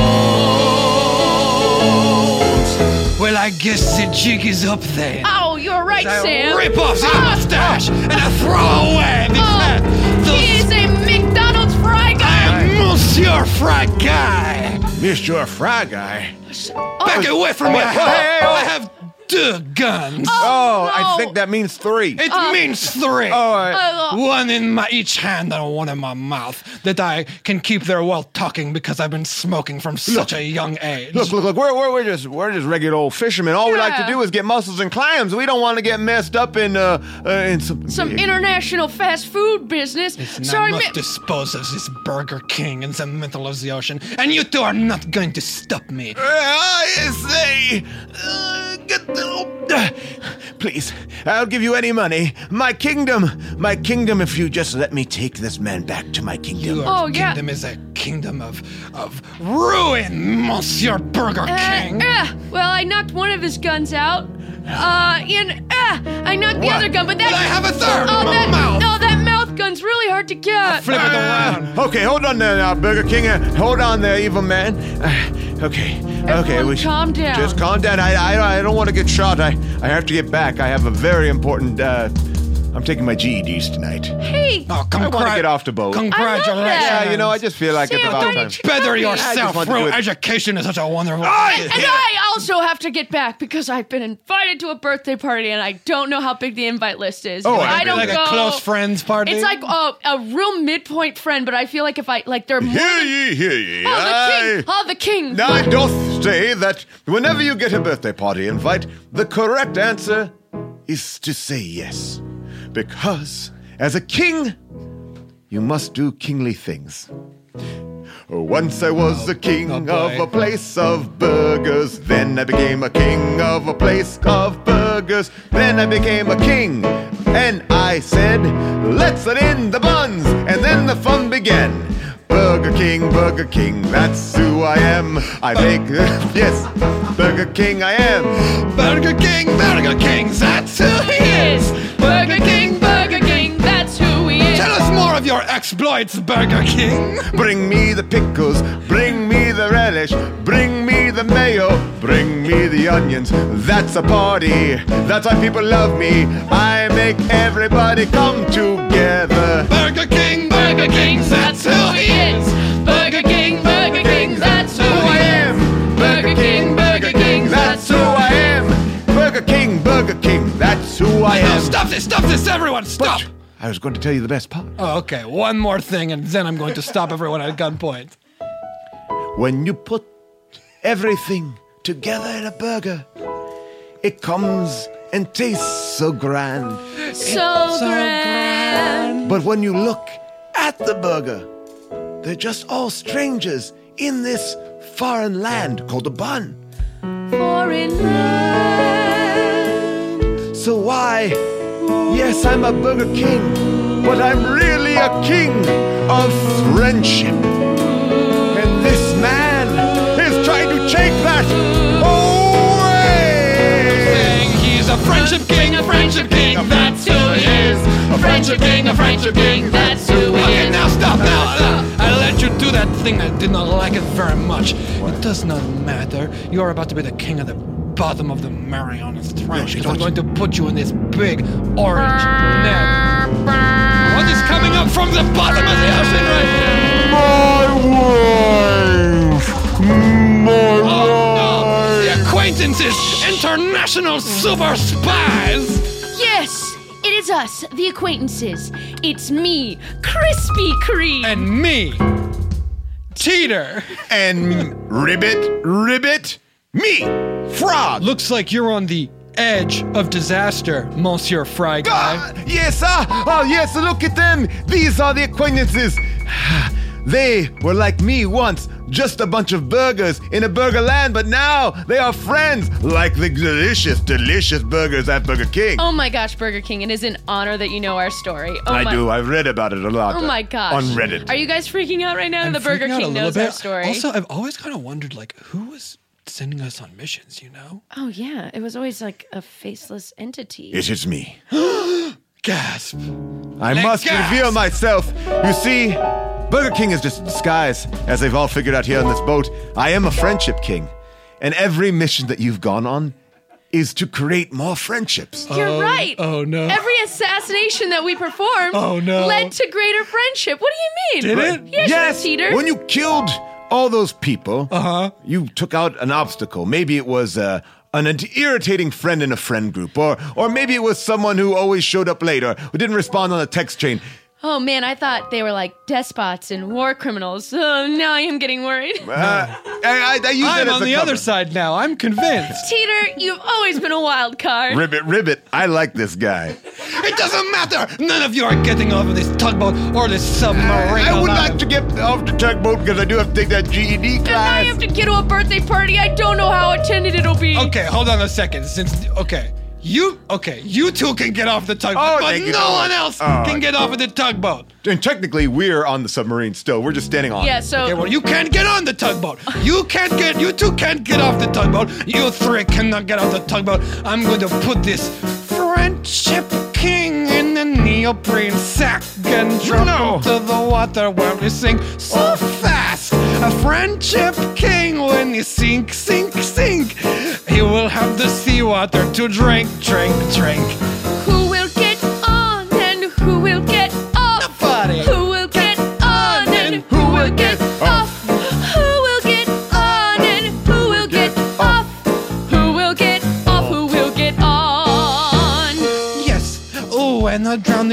won't. Well, I guess the jig is up then. Oh, you're right, I Sam. rip off the Ah, mustache and I throw away this Oh, hat. he is a McDonald's fry guy. Monsieur Fry Guy. Mister Fry Guy. Back away from me. I Wait, have, hey, oh. I have two guns. Oh, I no. think that means three. It means three. Oh, I- Uh, One in my each hand and one in my mouth that I can keep there while talking because I've been smoking from such a young age. Look, look, look, we're, we're, we're just we're just regular old fishermen. All we like to Yeah. do is get mussels and clams. We don't want to get messed up in uh, uh in some Some international fast food business. And Sorry, I must mi- dispose of this Burger King in the middle of the ocean, and you two are not going to stop me. I say, uh, get the, uh, please, I'll give you any money. My kingdom, my kingdom. If you just let me take this man back to my kingdom. Your Oh, yeah. kingdom is a kingdom of of ruin, Monsieur Burger Uh, King. uh, well, I knocked one of his guns out. Uh, and uh, I knocked the What? other gun, but that. But I have a third. Oh, My that mouth. no, that mouth gun's really hard to get. Flip it around. Okay, hold on there now, Burger King. Uh, hold on there, evil man. Uh, okay, okay. Everyone we should- calm down. Just calm down. I, I, I don't want to get shot. I, I have to get back. I have a very important uh, I'm taking my G E Ds tonight. Hey, Oh, I want to congrat- get off the boat. Congratulations. that. Yeah, you know, I just feel like it's Sam, about why time. did you Better tell me? I just yourself, want to bro. do it. Education is such a wonderful And thing. I also have to get back because I've been invited to a birthday party and I don't know how big the invite list is. Oh, If I I don't like go. a close friends party. It's like a, a real midpoint friend, but I feel like if I like they're more. Hear than- ye, hear ye. Oh, the I- king! Oh, the king! Now I doth say that whenever you get a birthday party invite, the correct answer is to say yes. Because as a king, you must do kingly things. Once I was a king oh of boy. a place of burgers. Then I became a king of a place of burgers. Then I became a king. And I said, let's let in the buns. And then the fun began. Burger King, Burger King, that's who I am. I make, yes, Burger King I am. Burger King, Burger King, that's who he is. Burger King, Burger King, that's who he is. Tell us more of your exploits, Burger King. Bring me the pickles, bring me the relish, bring me the mayo, bring me the onions. That's a party, that's why people love me. I make everybody come together. Burger King, Burger King, that's who he is. Burger King, Burger King, that's who Who I he is. am. Burger King, Burger King, that's who I am. Burger King, Burger King, that's who I No, am. stop this, stop this, everyone, stop. But I was going to tell you the best part. Oh, okay, one more thing, and then I'm going to stop everyone at gunpoint. When you put everything together in a burger, it comes and tastes so grand. So grand. But when you look at the burger, they're just all strangers in this foreign land called a bun. Foreign land. So why? Yes, I'm a Burger King, but I'm really a king of friendship. And this man is trying to take that away. He's a friendship king, a friendship king, that's who he is. A friendship king, a friendship king, that's who he is. Okay, now stop, now, now. I let you do that thing, I did not like it very much. It does not matter. You're about to be the king of the bottom of the Marianas Trench. No, I'm don't going to put you in this big orange net. What is coming up from the bottom of the ocean right here? My wife! My Oh no! The acquaintances! International super spies! Yes, it is us, the acquaintances. It's me, Krispy Kreme. And me, Teeter. And Ribbit, Ribbit, me, Frog. Looks like you're on the edge of disaster, Monsieur Fry Guy. Ah, yes, ah, oh, yes, look at them. These are the acquaintances. They were like me once, just a bunch of burgers in a burger land, but now they are friends, like the delicious, delicious burgers at Burger King. Oh my gosh, Burger King, it is an honor that you know our story. Oh I my- do. I've read about it a lot. Oh my gosh. On Reddit. Are you guys freaking out right now? I'm the Burger freaking out a King little knows bit. our story. Also, I've always kind of wondered, like, who was sending us on missions, you know? Oh yeah, it was always like a faceless entity. It is me. Gasp. I Let must gas. reveal myself. You see, Burger King is just a disguise, as they've all figured out here on this boat. I am a friendship king, and every mission that you've gone on is to create more friendships. You're right. oh, no. Every assassination that we performed Oh, no. led to greater friendship. What do you mean? Did it? Yes, Yes, Peter. when you killed all those people, Uh-huh. you took out an obstacle. Maybe it was uh, an irritating friend in a friend group, or or maybe it was someone who always showed up late or who didn't respond on the text chain. Oh man, I thought they were like despots and war criminals. Oh, now I am getting worried. Uh, I, I, I use that I'm as on a the cover. other side now. I'm convinced. Teeter, you've always been a wild card. Ribbit, Ribbit, I like this guy. It doesn't matter. None of you are getting off of this tugboat or this submarine. I would alive. like to get off the tugboat because I do have to take that G E D And I class. have to get to a birthday party. I don't know how attended it'll be. Okay, hold on a second. Since okay, you okay, you two can get off the tugboat, Oh, but thank you no so one much. else Oh. can get off of the tugboat. And technically, we're on the submarine still. We're just standing on Yeah, it. so Okay, well, you can't get on the tugboat. You can't get. You two can't get off the tugboat. You three cannot get off the tugboat. I'm going to put this friendship king in a neoprene sack and drop No. into the water where we sink so fast. A friendship king when you sink, sink, sink. He will have the seawater to drink, drink, drink. who will get on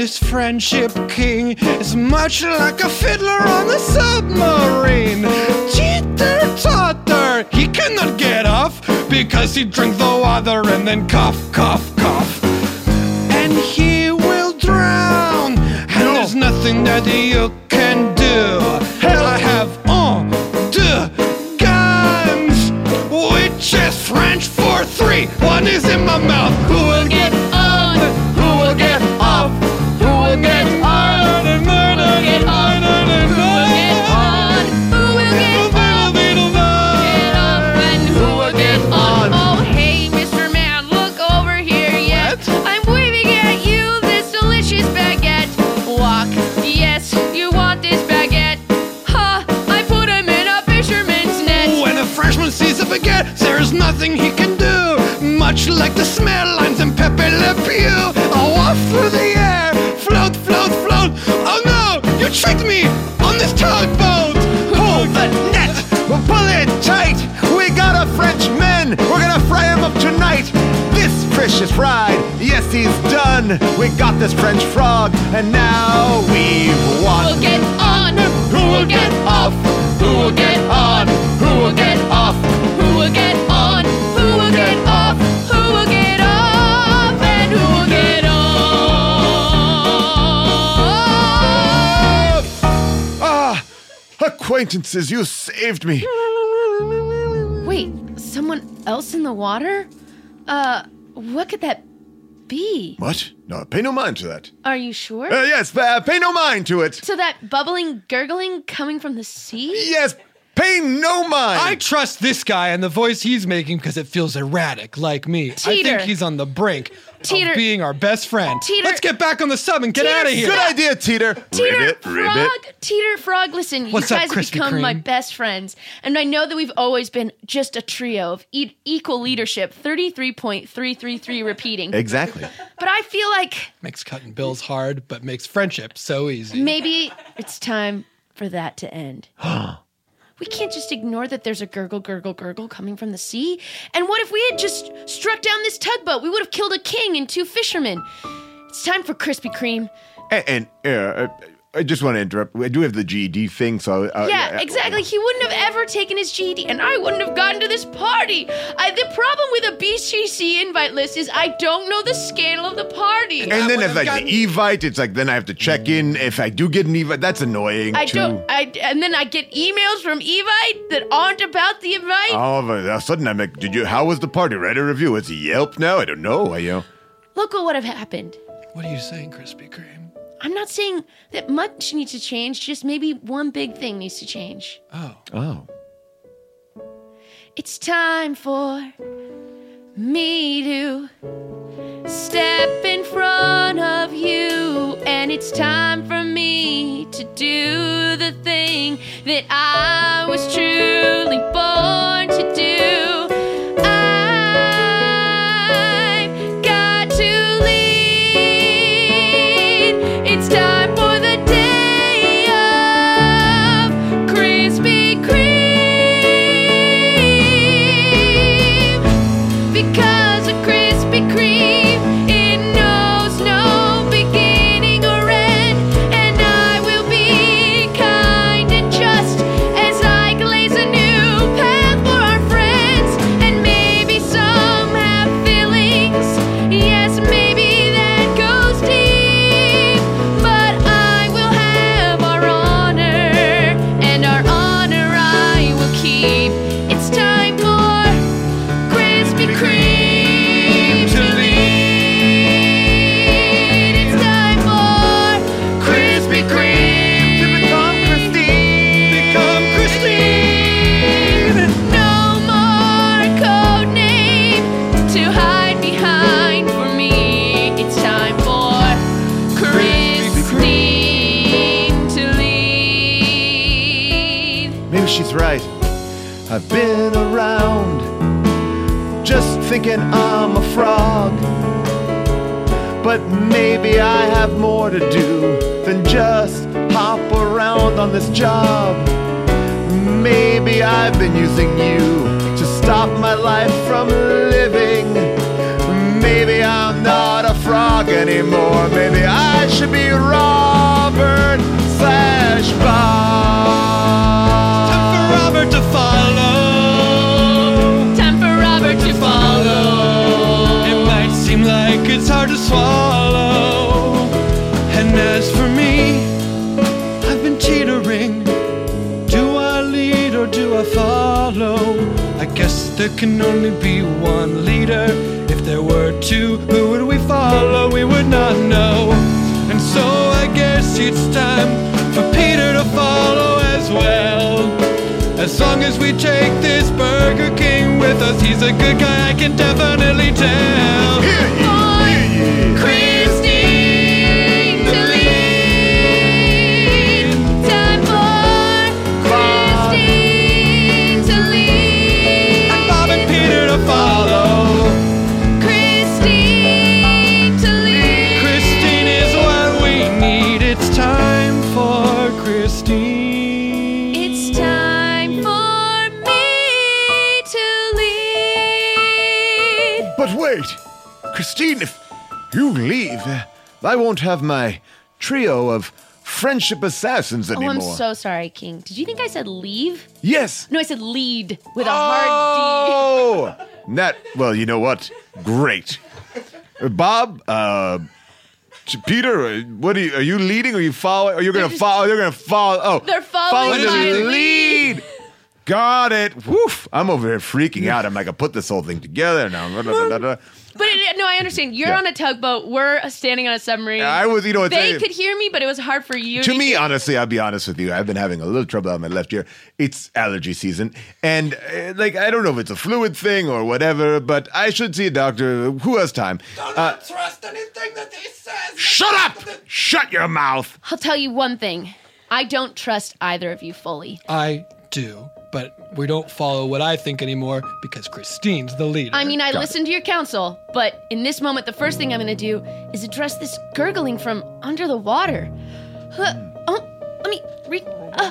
This friendship king is much like a fiddler on a submarine. Teeter-totter, he cannot get off because he drank the water and then cough, cough, cough. And he will drown, and there's nothing that you can do. I have on the guns, which is French for three. One is in my mouth. Who will get on? Who will get off? Who will get on? Who will get on? Who will get on? Who will get off? Get off and who will get on? Oh, hey, Mister Man, look over here, yeah. I'm waving at you this delicious baguette. Walk, yes, you want this baguette. Huh, I put him in a fisherman's net. When a freshman sees a baguette, there is nothing he can do. Much like the smell lines in Pepe Le Pew, I'll waft through the air, float, float, float. Oh no, you tricked me on this tugboat. Pull the net, we'll pull it tight. We got a Frenchman, we're gonna fry him up tonight. This fish is fried, yes he's done. We got this French frog, and now we've won. Who will get on? Who will get off? Who will get on? Who will get off? Who will get on? Who will get off? Who will get off? And who will get on? Ah, acquaintances, you saved me. Wait, someone else in the water? Uh, what could that be? What? No, pay no mind to that. Are you sure? Uh, yes, uh, pay no mind to it. To that bubbling, gurgling coming from the sea? Yes, pay no mind. I trust this guy and the voice he's making because it feels erratic, like me. Teeter. I think he's on the brink Teeter. of being our best friend. Teeter. Let's get back on the sub and get Teeter, out of here. Good idea, Teeter. Teeter, Ribbit, Frog, ribbit. Teeter, Frog, listen, What's you up, guys have Krispy become Kreme? my best friends, and I know that we've always been just a trio of e- equal leadership, thirty-three point three three three repeating. Exactly. But I feel like Makes cutting bills hard, but makes friendship so easy. maybe it's time for that to end. We can't just ignore that there's a gurgle, gurgle, gurgle coming from the sea. And what if we had just struck down this tugboat? We would have killed a king and two fishermen. It's time for Krispy Kreme. And, and uh, I just want to interrupt. I do have the G E D thing, so... Uh, Yeah, exactly. He wouldn't have ever taken his G E D, and I wouldn't have gotten to this party. I, the problem with a B C C invite list is I don't know the scale of the party. And then if like the Evite, it's like then I have to check in. If I do get an Evite, that's annoying I too. don't. I and then I get emails from Evite that aren't about the invite. All of a sudden, I'm like, "Did you? How was the party? Write a review. Is it Yelp now? I don't know. I, you know." Look at what have happened. What are you saying, Krispy Kreme? I'm not saying that much needs to change. Just maybe one big thing needs to change. Oh. Oh. It's time for me to step in front of you, and it's time for me to do the thing that I was truly born to do. I've got to lead. It's time for the day of Krispy Kreme. Because a Krispy Kreme, it knows no beginning or end. And I will be kind and just as I glaze a new path for our friends. And maybe some have feelings. Yes, maybe that goes deep. But I will have our honor, and our honor I will keep. It's time for Krispy Kreme to lead. It's time for Krispy Kreme To become Christine. Become Christine. No more code name to hide behind for me. It's time for Christine to lead. Maybe she's right. I've been around just thinking I'm a frog. But maybe I have more to do than just hop around on this job. Maybe I've been using you to stop my life from living. Maybe I'm not a frog anymore. Maybe I should be Robert slash Bob. Time for Robert to follow. Time for Robert to follow. It might seem like it's hard to swallow. And as for me, I've been teetering. Do I lead or do I follow? I guess there can only be one leader. If there were two, who would we follow? We would not know. And so I guess it's time for Peter to follow as well. As long as we take this Burger King with us, he's a good guy, I can definitely tell. Hear ye, hear ye. Christine to lead. Time for Christine to lead. And Bob and Peter to follow. Christine to lead. Christine is what we need. It's time for Christine. It's time for me to lead. But wait, Christine, if you leave, uh, I won't have my trio of friendship assassins Oh, anymore. I'm so sorry, King. Did you think I said leave? Yes. No, I said lead with a hard Oh, that. Well, you know what? Great, uh, Bob. Uh, Ch- Peter, uh, what are you? Are you leading? Or are you following? Or you're gonna just- follow? You're gonna follow? Oh, They're following the my lead. Got it. Woof. I'm over here freaking out. I'm like, I put this whole thing together now. Blah, blah, blah, blah. D. But it, no, I understand. You're Yeah. on a tugboat. We're standing on a submarine. I was, you know, it's They a- could hear me, but it was hard for you To to me, hear. honestly, I'll be honest with you. I've been having a little trouble out my left ear. It's allergy season. And, uh, like, I don't know if it's a fluid thing or whatever, but I should see a doctor. Who has time? Don't Uh, trust anything that he says. shut up! Shut your mouth! I'll tell you one thing. I don't trust either of you fully. I do, but we don't follow what I think anymore because Christine's the leader. I mean, I Got listened to your counsel, but in this moment, the first thing I'm going to do is address this gurgling from under the water. Huh, oh, let me re- uh,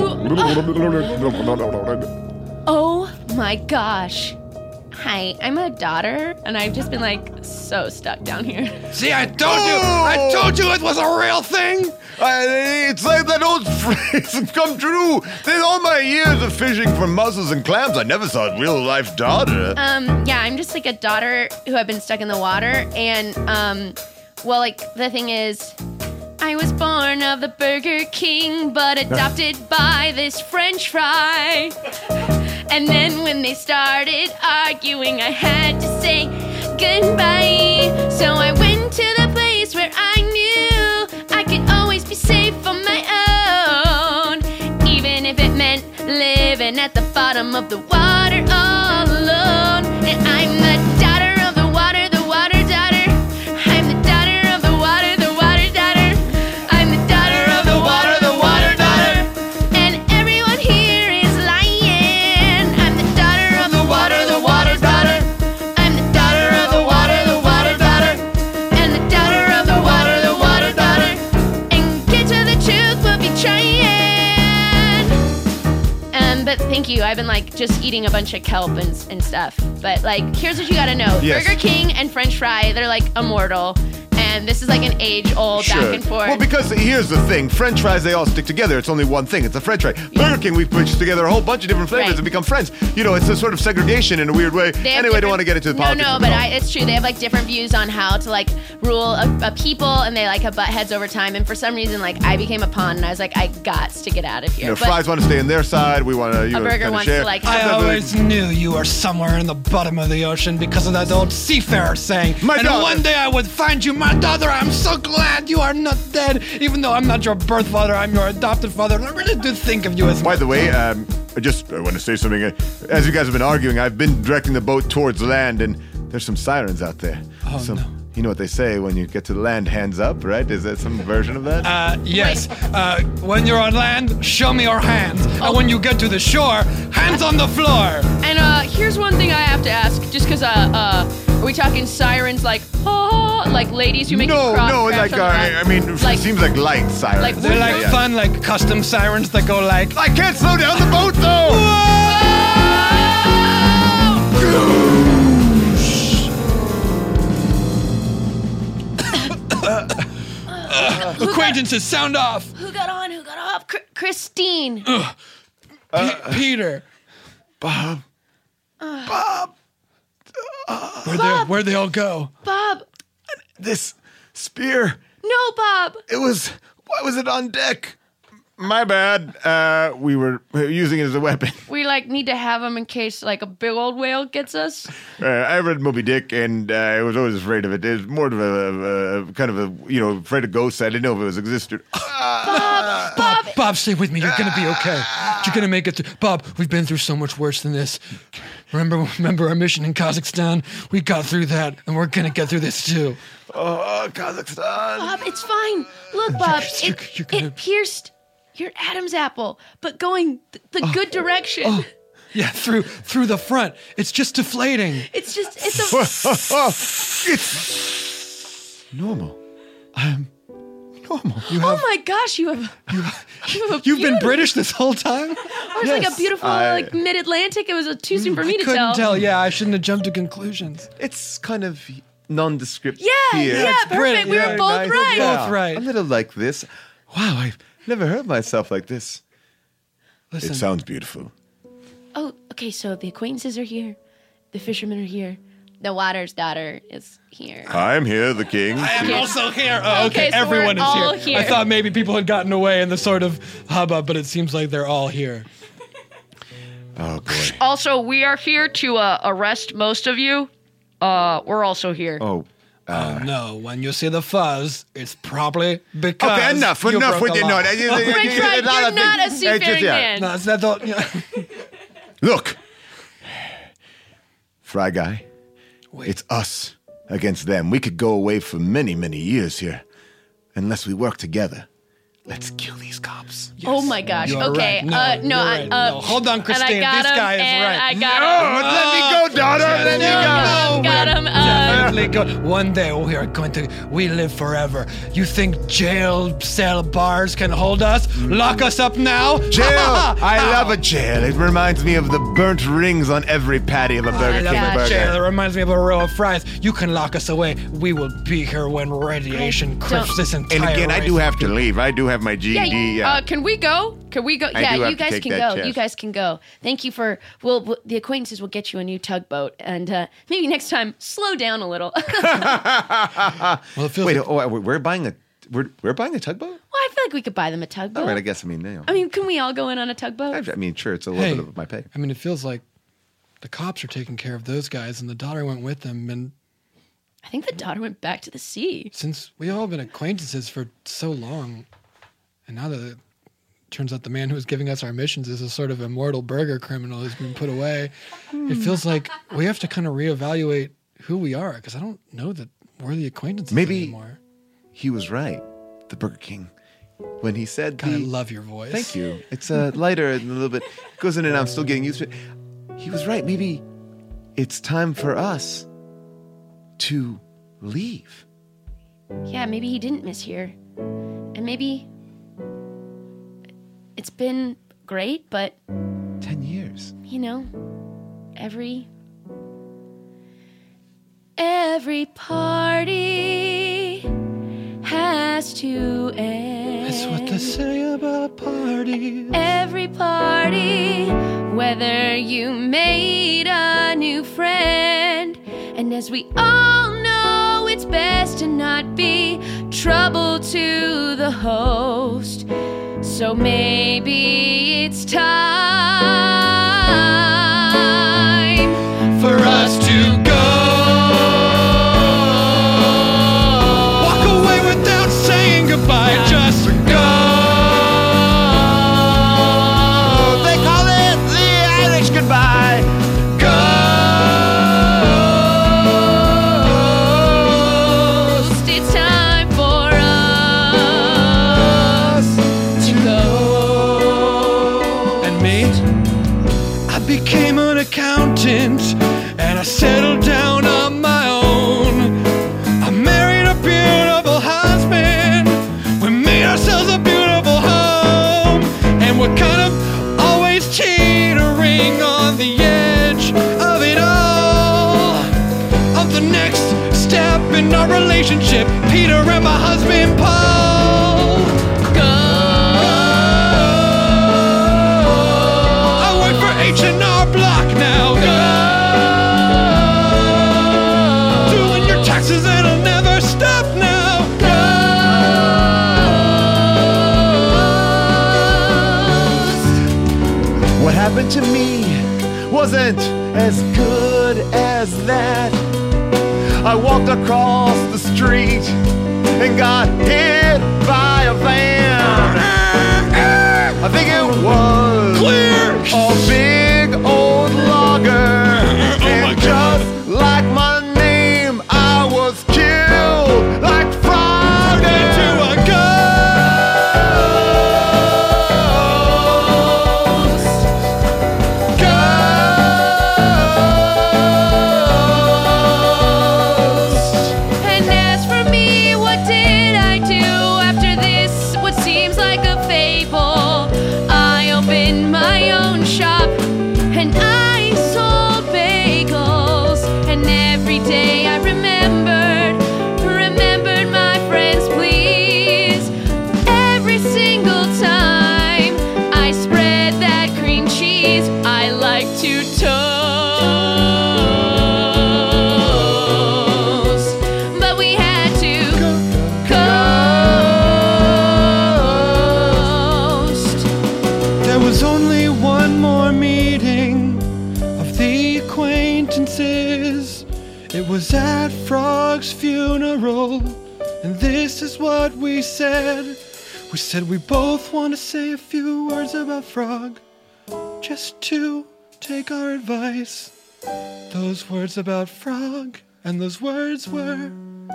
uh. Oh my gosh. Hi, I'm a daughter, and I've just been like so stuck down here. See, I told you. I told you it was a real thing. I, it's like that old phrase has come true. In all my years of fishing for mussels and clams, I never saw a real life daughter. Um, yeah, I'm just like a daughter who have been stuck in the water, and um, well, like the thing is, I was born of the Burger King, but adopted by this French fry. And then when they started arguing, I had to say goodbye. So I went to the place where I knew I could always be safe on my own, even if it meant living at the bottom of the water all alone. And I'm the daughter of the water, the water daughter. I'm the daughter of the water, the water daughter. I'm the daughter of the water, the water daughter. And everyone here is lying. I'm the daughter of the water, the water daughter. I'm the daughter of the water, the water daughter. And the daughter of the water, the water daughter. And get to the truth, we'll be trying. Um, but thank you. I've been like just eating a bunch of kelp and, and stuff. But like, here's what you gotta know: Yes. Burger King and French fry, they're like immortal. And this is like an age-old back and forth. Well, because here's the thing. French fries, they all stick together. It's only one thing. It's a French fry. Burger King, we've put together a whole bunch of different flavors Right. and become friends. You know, it's a sort of segregation in a weird way. They have Anyway, I different- don't want to get into the no, politics. No, of but it all. I, it's true. They have like different views on how to like rule a, a people, and they like have butt heads over time. And for some reason, like I became a pawn, and I was like, I got to get out of here. You know, But fries want to stay in their side. We want to, you a know, burger kind of wants share. to like. I Have always knew you were somewhere in the bottom of the ocean because of that old seafarer saying. My and daughter. one day I would find you, my daughter. I'm so glad you are not dead. Even though I'm not your birth father, I'm your adopted father. And I really do think of you as By the way, um, I just I want to say something. Uh, As you guys have been arguing, I've been directing the boat towards land, and there's some sirens out there. Oh, so, no. You know what they say when you get to the land, hands up, right? Is that some version of that? Uh, yes. Uh, when you're on land, show me your hands. Oh. And when you get to the shore, hands on the floor. And uh, here's one thing I have to ask, just because uh, uh, are we talking sirens like oh, like ladies who make no, you cry? no, like uh, I mean, it Like- seems like light sirens. like They're like Yeah. fun, like custom sirens that go like. I can't slow down the boat though. who Acquaintances, sound off. Who got on? Who got off? Cr- Christine. Ugh. P- Peter. Bob. Uh, Bob. Where'd, Bob. They, where'd they all go? Bob. This spear. No, Bob. It was. Why was it on deck? My bad. Uh, we were using it as a weapon. We like need to have him in case like a big old whale gets us. Uh, I read Moby Dick, and uh, I was always afraid of it. It was more of a, a kind of a, you know, afraid of ghosts. I didn't know if it was existed. Bob, Bob, Bob, stay with me. You're gonna be okay. You're gonna make it through. Bob, we've been through so much worse than this. Remember, remember our mission in Kazakhstan? We got through that, and we're gonna get through this too. Oh, Kazakhstan. Bob, it's fine. Look, Bob, You're- it, you're gonna- it pierced your Adam's apple, but going th- the Oh, good direction. oh. Yeah, through through the front. It's just deflating. It's just, it's a. It's normal. I'm normal. You oh have, my gosh, you have. You, you have a you've been beautiful- British this whole time? It was like a beautiful, I- like mid-Atlantic. It was uh, too soon for me I to couldn't tell. tell. Yeah, I shouldn't have jumped to conclusions. It's kind of nondescript Yeah, here. yeah, perfect. brilliant. We Yeah, were both Nice. right. Yeah. Both right. A little like this. Wow, I've never heard myself like this. Listen, It sounds beautiful. Oh, okay. So the acquaintances are here. The fishermen are here. The water's daughter is here. I'm here, the king. I am also here. Oh, okay, Okay, so everyone we're is all here. here. I thought maybe people had gotten away in the sort of hubbub, but it seems like they're all here. Oh boy. Also, we are here to uh, arrest most of you. Uh, we're also here. Oh. Oh no! When you see the fuzz, it's probably because Okay, enough, you enough broke with the it. law. No, that- you- you- Rich, you- right, it's not you're a not thing. a It's just- seafaring yeah. man. No, it's that all, yeah. Look, Fry Guy, Wait. it's us against them. We could go away for many, many years here. Unless we work together. Let's kill these cops. Oh my gosh. You're okay. right. No, uh, no, you're I, right. uh, No, hold on, and Christine. I got This him, guy is and right. I got Oh, him. let me go, daughter. Let me No, go. got him. Uh, Definitely go. One day we are going to. We live forever. You think jail cell bars can hold us? Lock us up now? Jail. I love a jail. It reminds me of the burnt rings on every patty of a I Burger love King that burger. jail. It reminds me of a row of fries. You can lock us away. We will be here when radiation I crisps don't- this entire And again, I race. do have to leave. I do have my G E yeah, D. you- Yeah. uh, can we go? Can we go? I yeah, do have you to guys take can that go. chest. You guys can go. Thank you for. We'll, we'll the acquaintances will get you a new tugboat, and uh, maybe next time slow down a little. well, Well, it feels Wait, like- oh, we're buying a we're we're buying a tugboat. I feel like we could buy them a tugboat. All right, I guess. I mean, you know, I mean, can we all go in on a tugboat? I mean, sure, it's a little Hey. bit of my pay. I mean, it feels like the cops are taking care of those guys, and the daughter went with them. And I think the daughter went back to the sea. since we all been acquaintances for so long, and now that it turns out the man who was giving us our missions is a sort of immortal burger criminal who's been put away, it feels like we have to kind of reevaluate who we are, because I don't know that we're the acquaintances Maybe- anymore. He was right, the Burger King, when he said God, I the. love your voice. Thank you. It's uh, lighter and a little bit goes in and out. I'm still getting used to it. He was right. Maybe it's time for us to leave. Yeah, maybe he didn't miss here, and maybe it's been great, but Ten years. you know, every every party has to end. That's what they say about parties. Every party, whether you made a new friend, and as we all know, it's best to not be trouble to the host. So maybe it's time For us to go. Walk away without saying goodbye. Just go. They call it the Irish goodbye. Ghost. It's time for us to go. And me. happened to me wasn't as good as that. I walked across the street and got hit by a van. I think it was clear a big old logger. And just like my name, I was killed like frog into a was at Frog's funeral, and this is what we said. We said we both want to say a few words about Frog, just to take our advice. Those words about Frog, and those words were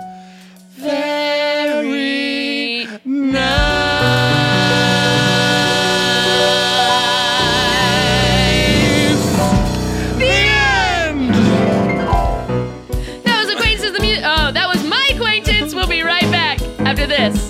very nice. After this.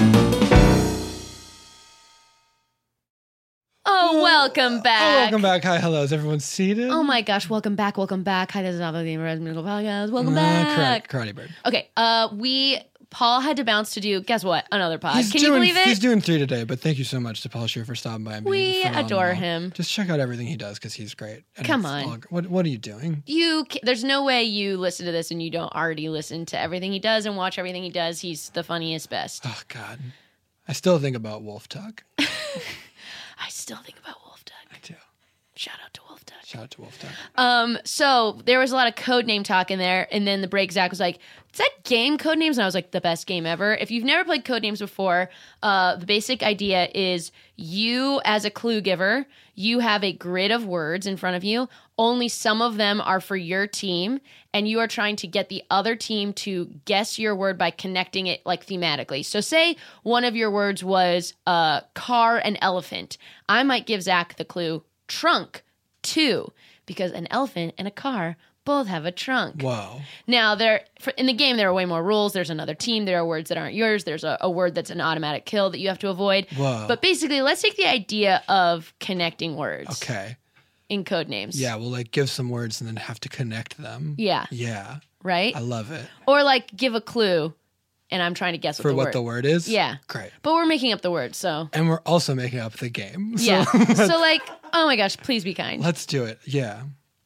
Oh, welcome back. Oh, welcome back. Hi, hello. Is everyone seated? Oh my gosh, welcome back, welcome back. Hi, this is Alpha the Medical Podcast. Welcome uh, back. Correct. Karate Bird. Okay, uh, we, Paul had to bounce to do, guess what? Another pod. He's Can doing, you believe it? He's doing three today, but thank you so much to Paul Scheer for stopping by and being We phenomenal. adore him. Just check out everything he does because he's great. And Come it's on. all- what, what are you doing? You, ca- there's no way you listen to this and you don't already listen to everything he does and watch everything he does. He's the funniest, best. Oh, God. I still think about Wolf Tuck. I still think about Wolf Tuck. I do. Shout out to Wolf Tuck. Shout out to Wolf Tuck. Um, so there was a lot of code name talk in there, and then the break, Zach was like, "Is that game Code Names?" And I was like, "The best game ever." If you've never played Code Names before, uh, the basic idea is you, as a clue giver, you have a grid of words in front of you. Only some of them are for your team, and you are trying to get the other team to guess your word by connecting it like thematically. So say one of your words was uh, car and elephant. I might give Zach the clue trunk, two, because an elephant and a car both have a trunk. Wow. Now, there for, in the game, there are way more rules. There's another team. There are words that aren't yours. There's a, a word that's an automatic kill that you have to avoid. Wow. But basically, let's take the idea of connecting words. Okay. In code names. Yeah, we'll like give some words and then have to connect them. Yeah. Yeah. Right? I love it. Or like give a clue, and I'm trying to guess what For the what word. the word is? Yeah. Great. But we're making up the word, so. And we're also making up the game. So Yeah. So like, oh my gosh, please be kind. let's do it. Yeah.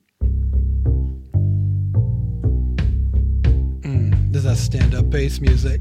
Mm, this is that stand-up bass music.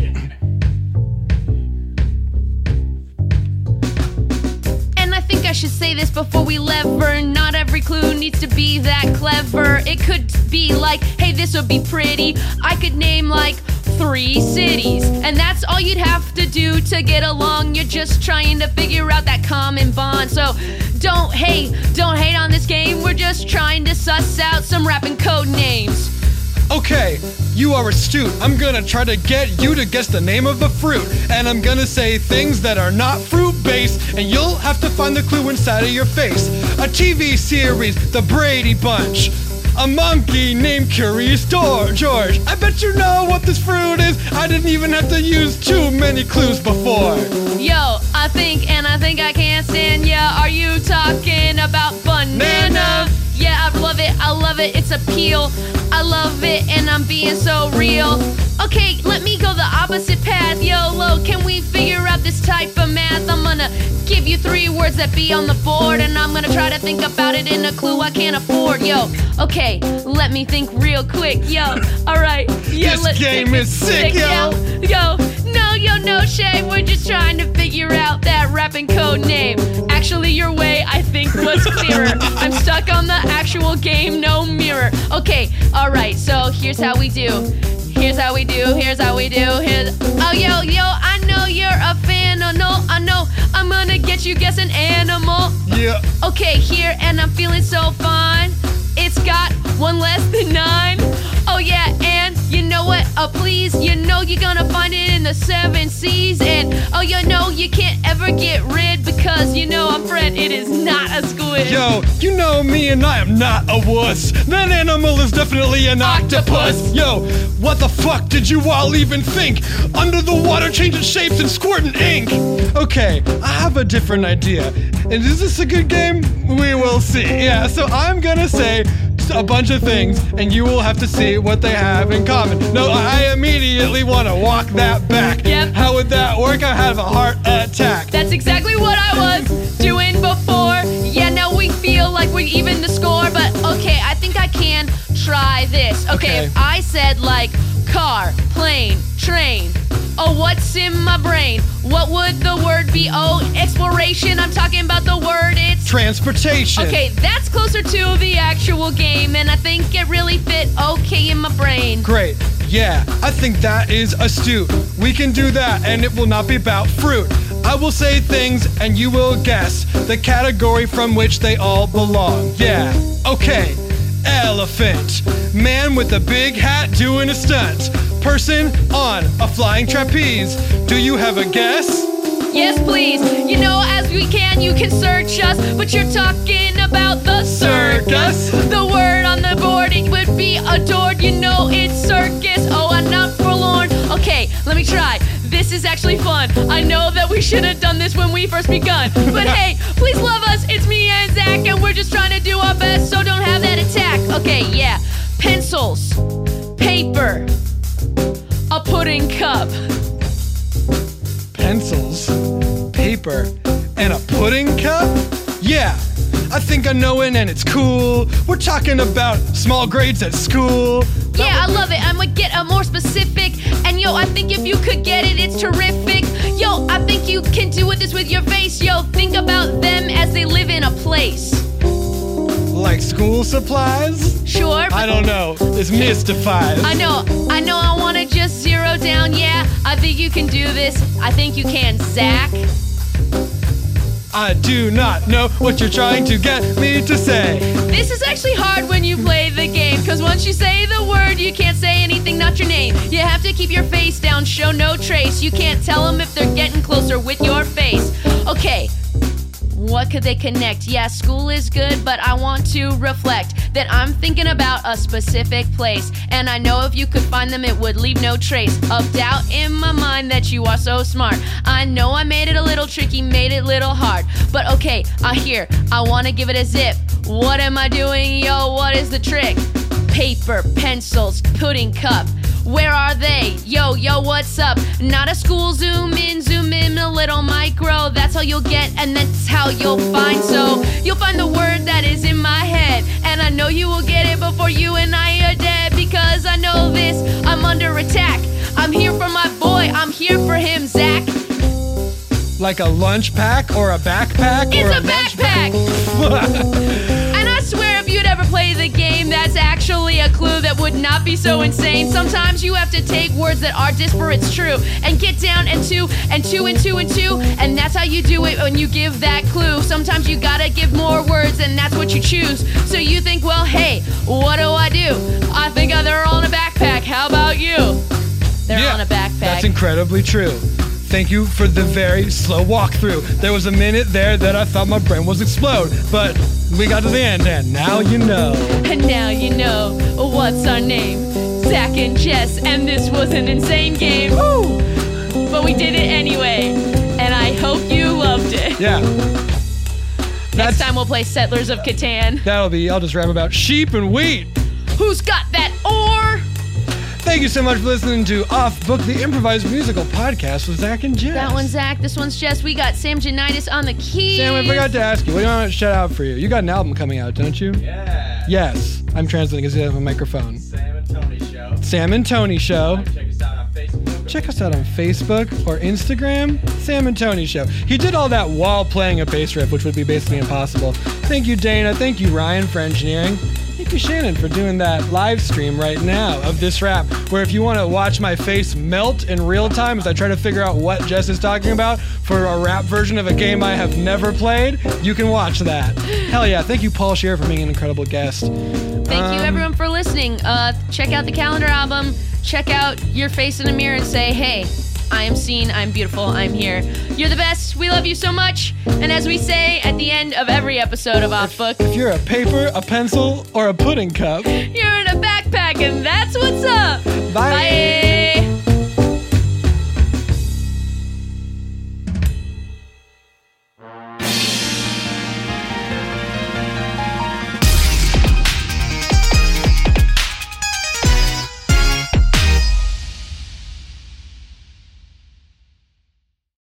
And I think I should say this before we lever. Not every clue needs to be that clever. It could be like, hey, this would be pretty. I could name like three cities. And that's all you'd have to do to get along. You're just trying to figure out that common bond. So don't hate, don't hate on this game. We're just trying to suss out some rapping code names. Okay, you are astute. I'm gonna try to get you to guess the name of a fruit. And I'm gonna say things that are not fruit-based, and you'll have to find the clue inside of your face. A T V series, The Brady Bunch. A monkey named Curious George. I bet you know what this fruit is. I didn't even have to use too many clues before. Yo, I think and I think I can't stand ya. Are you talking about banana? Yeah, I love it, I love it, it's appeal. I love it, and I'm being so real. Okay, let me go the opposite path. YOLO, can we figure out this type of math? I'm gonna give you three words that be on the board, and I'm gonna try to think about it in a clue I can't afford. Yo, okay, let me think real quick. Yo, alright. Yeah, This let's game take it is sick, yo. Yo, no, yo, no shade. We're just trying to figure out that rapping code name. Actually, your way, I think, was clearer. game, no mirror. Okay, alright, so here's how we do. Here's how we do, here's how we do, here's... Oh, yo, yo, I know you're a fan, oh, no, I know I'm gonna get you guessing animal. Yeah. Okay, here, and I'm feeling so fine. It's got one less than nine. Oh, yeah, and you know what? Oh, please, you know you're gonna find it in the seven seas. And, oh, you know you can't ever get rid because, you know, I'm Fred, it is not a squid. Yo, you know me and I am not a wuss. That animal is definitely an octopus. Octopus. Yo, what the fuck did you all even think? Under the water changing shapes and squirting ink. Okay, I have a different idea. And is this a good game? We will see. Yeah, so I'm gonna say a bunch of things, and you will have to see what they have in common. No, I immediately want to walk that back. Yep. How would that work? I have a heart attack. That's exactly what I was doing before. Yeah, now we feel like we even the score, but okay, I think I can try this. Okay, Okay. if I said like car, plane, train, oh, what's in my brain? What would the word be? Oh, exploration, I'm talking about the word, it's... Transportation. Okay, that's closer to the actual game, and I think it really fit okay in my brain. Great. Yeah, I think that is astute. We can do that, and it will not be about fruit. I will say things, and you will guess the category from which they all belong. Yeah, okay. Elephant. Man with a big hat doing a stunt. Person on a flying trapeze. Do you have a guess? Yes, please. You know, as we can, you can search us, but you're talking about the circus. The word on the board, it would be adored. You know, it's circus. Oh, I'm not forlorn. Okay, let me try. This is actually fun. I know that we should have done this when we first begun. But hey, please love us. It's me and Zach, and we're just trying to do our best, so don't have that attack. Okay, yeah. Pencils. Paper. A pudding cup. Pencils, paper, and a pudding cup? Yeah, I think I know it and it's cool. We're talking about small grades at school. Yeah, I love it. I'm gonna get a more specific. And yo, I think if you could get it, it's terrific. Yo, I think you can do with this with your face. Yo, think about them as they live in a place. Like school supplies? Sure. I don't know. This mystifies. I know, I know I wanna just zero down, yeah. I think you can do this. I think you can, Zach. I do not know what you're trying to get me to say. This is actually hard when you play the game, cause once you say the word, you can't say anything, not your name. You have to keep your face down, show no trace. You can't tell them if they're getting closer with your face. Okay. What could they connect? Yeah, school is good, but I want to reflect that I'm thinking about a specific place. And I know if you could find them, it would leave no trace of doubt in my mind that you are so smart. I know I made it a little tricky, made it a little hard. But okay, I hear, I want to give it a zip. What am I doing? Yo, what is the trick? Paper, pencils, pudding cup. Where are they? Yo, yo, what's up? Not a school zoom in, zoom in a little micro. That's how you'll get, and that's how you'll find. So you'll find the word that is in my head, and I know you will get it before you and I are dead. Because I know this, I'm under attack. I'm here for my boy, I'm here for him, Zach. Like a lunch pack or a backpack? It's or a, a backpack! And I swear if you'd ever play the game, that's actually a clue that would not be so insane. Sometimes you have to take words that are disparate, true, and get down and two and two and two and two, and that's how you do it when you give that clue. Sometimes you gotta give more words, and that's what you choose. So you think, well, hey, what do I do? I think they're all in a backpack. How about you? They're yeah, on a backpack. That's incredibly true. Thank you for the very slow walkthrough. There was a minute there that I thought my brain was explode, but we got to the end, and now you know. And now you know what's our name, Zach and Jess, and this was an insane game. Woo! But we did it anyway, and I hope you loved it. Yeah. Next That's, time we'll play Settlers of Catan. That'll be, I'll just rap about sheep and wheat. Who's got that ore? Thank you so much for listening to Off Book, the improvised musical podcast with Zach and Jess. That one's Zach, this one's Jess. We got Sam Janitis on the keys. Sam, I forgot to ask you, what do you want to shout out for you? You got an album coming out, don't you? Yeah. Yes. I'm translating because you have a microphone. Sam and Tony Show. Sam and Tony Show. Check us out on Facebook. Check us out on Facebook or Instagram. Sam and Tony Show. He did all that while playing a bass riff, which would be basically impossible. Thank you, Dana. Thank you, Ryan, for engineering. Thank you, Shannon, for doing that live stream right now of this rap, where if you want to watch my face melt in real time as I try to figure out what Jess is talking about for a rap version of a game I have never played, you can watch that. Hell yeah. Thank you, Paul Scheer, for being an incredible guest. Thank Um, you, everyone, for listening. Uh, check out the Calendar album. Check out your face in a mirror and say, hey, I am seen, I'm beautiful, I'm here. You're the best. We love you so much. And as we say at the end of every episode of Off Book, If you're a paper, a pencil, or a pudding cup, you're in a backpack, and that's what's up. Bye. Bye.